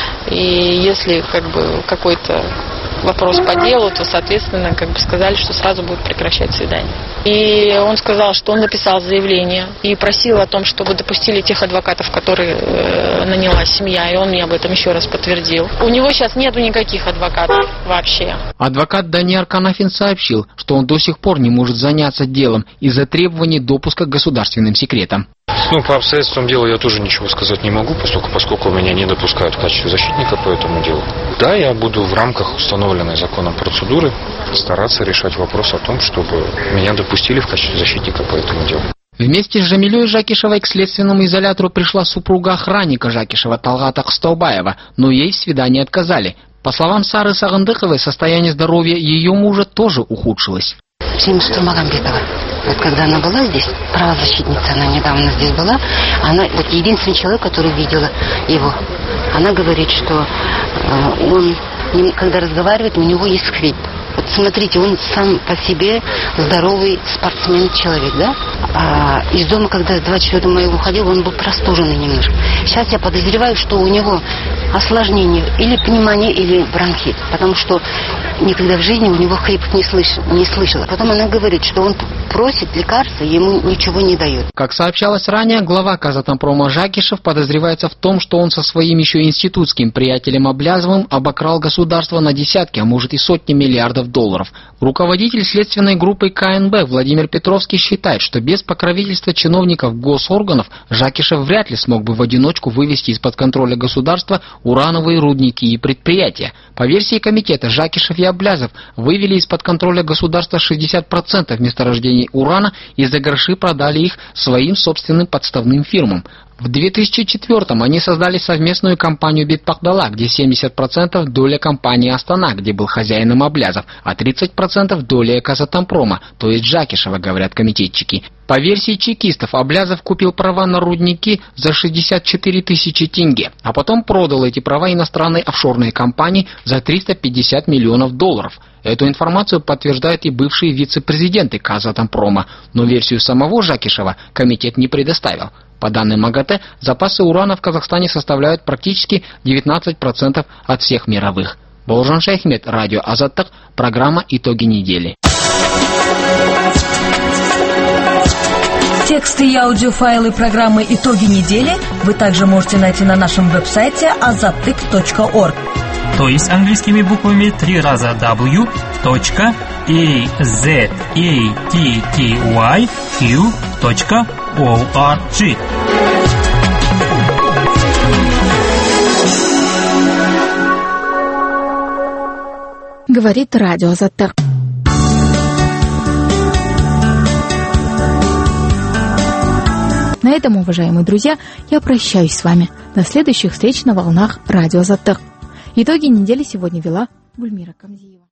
Speaker 23: и если как бы какой-то вопрос по делу, то, соответственно, как бы сказали, что сразу будут прекращать свидание. И он сказал, что он написал заявление и просил о том, чтобы допустили тех адвокатов, которые э, наняла семья, и он мне об этом еще раз подтвердил. У него сейчас нету никаких адвокатов вообще.
Speaker 9: Адвокат Данияр Канафин сообщил, что он до сих пор не может заняться делом из-за требований допуска к государственным секретам.
Speaker 22: Ну, по обстоятельствам дела я тоже ничего сказать не могу, поскольку, поскольку меня не допускают в качестве защитника по этому делу. Да, я буду в рамках установленной законом процедуры стараться решать вопрос о том, чтобы меня допустили в качестве защитника по этому делу.
Speaker 9: Вместе с Джамилей Жакишевой к следственному изолятору пришла супруга охранника Жакишева Талгата Кыстаубаева, но ей в свидании отказали. По словам Сары Сагындыковой, состояние здоровья ее мужа тоже ухудшилось.
Speaker 24: Вот когда она была здесь, правозащитница, она недавно здесь была, она вот единственный человек, который видела его, она говорит, что э, он, когда разговаривает, у него есть хрип. Вот смотрите, он сам по себе здоровый спортсмен-человек, да? А из дома, когда два четвертого мая уходил, он был простуженный немножко. Сейчас я подозреваю, что у него осложнение или пневмония, или бронхит, потому что никогда в жизни у него хрип не, слыш... не слышала. Потом она говорит, что он просит лекарства, ему ничего не дают.
Speaker 9: Как сообщалось ранее, глава Казатомпрома Жакишев подозревается в том, что он со своим еще институтским приятелем Аблязовым обокрал государство на десятки, а может и сотни миллиардов долларов. Руководитель следственной группы ка эн бэ Владимир Петровский считает, что без покровительства чиновников госорганов Жакишев вряд ли смог бы в одиночку вывести из-под контроля государства урановые рудники и предприятия. По версии комитета, Жакишев и Аблязов вывели из-под контроля государства шестьдесят процентов месторождений урана и за гроши продали их своим собственным подставным фирмам. В две тысячи четвёртом они создали совместную компанию «Бетпакдала», где семьдесят процентов доля компании «Астана», где был хозяином Аблязов, а тридцать процентов доля Казатомпрома, то есть Жакишева, говорят комитетчики. По версии чекистов, Аблязов купил права на рудники за шестьдесят четыре тысячи тенге, а потом продал эти права иностранной офшорной компании за триста пятьдесят миллионов долларов. Эту информацию подтверждают и бывшие вице-президенты Казатомпрома, но версию самого Жакишева комитет не предоставил. По данным МАГАТЭ, запасы урана в Казахстане составляют практически девятнадцать процентов от всех мировых. Болжан Шайхмет, радио Азаттык, программа «Итоги недели».
Speaker 2: Тексты и аудиофайлы программы «Итоги недели» вы также можете найти на нашем веб-сайте азаттык точка орг.
Speaker 15: То есть английскими буквами три раза w точка azatty точка org.
Speaker 7: Говорит радио Азаттык. На этом, уважаемые друзья, я прощаюсь с вами. До следующих встреч на волнах радио Азаттык. Итоги недели сегодня вела Гульмира Камзиева.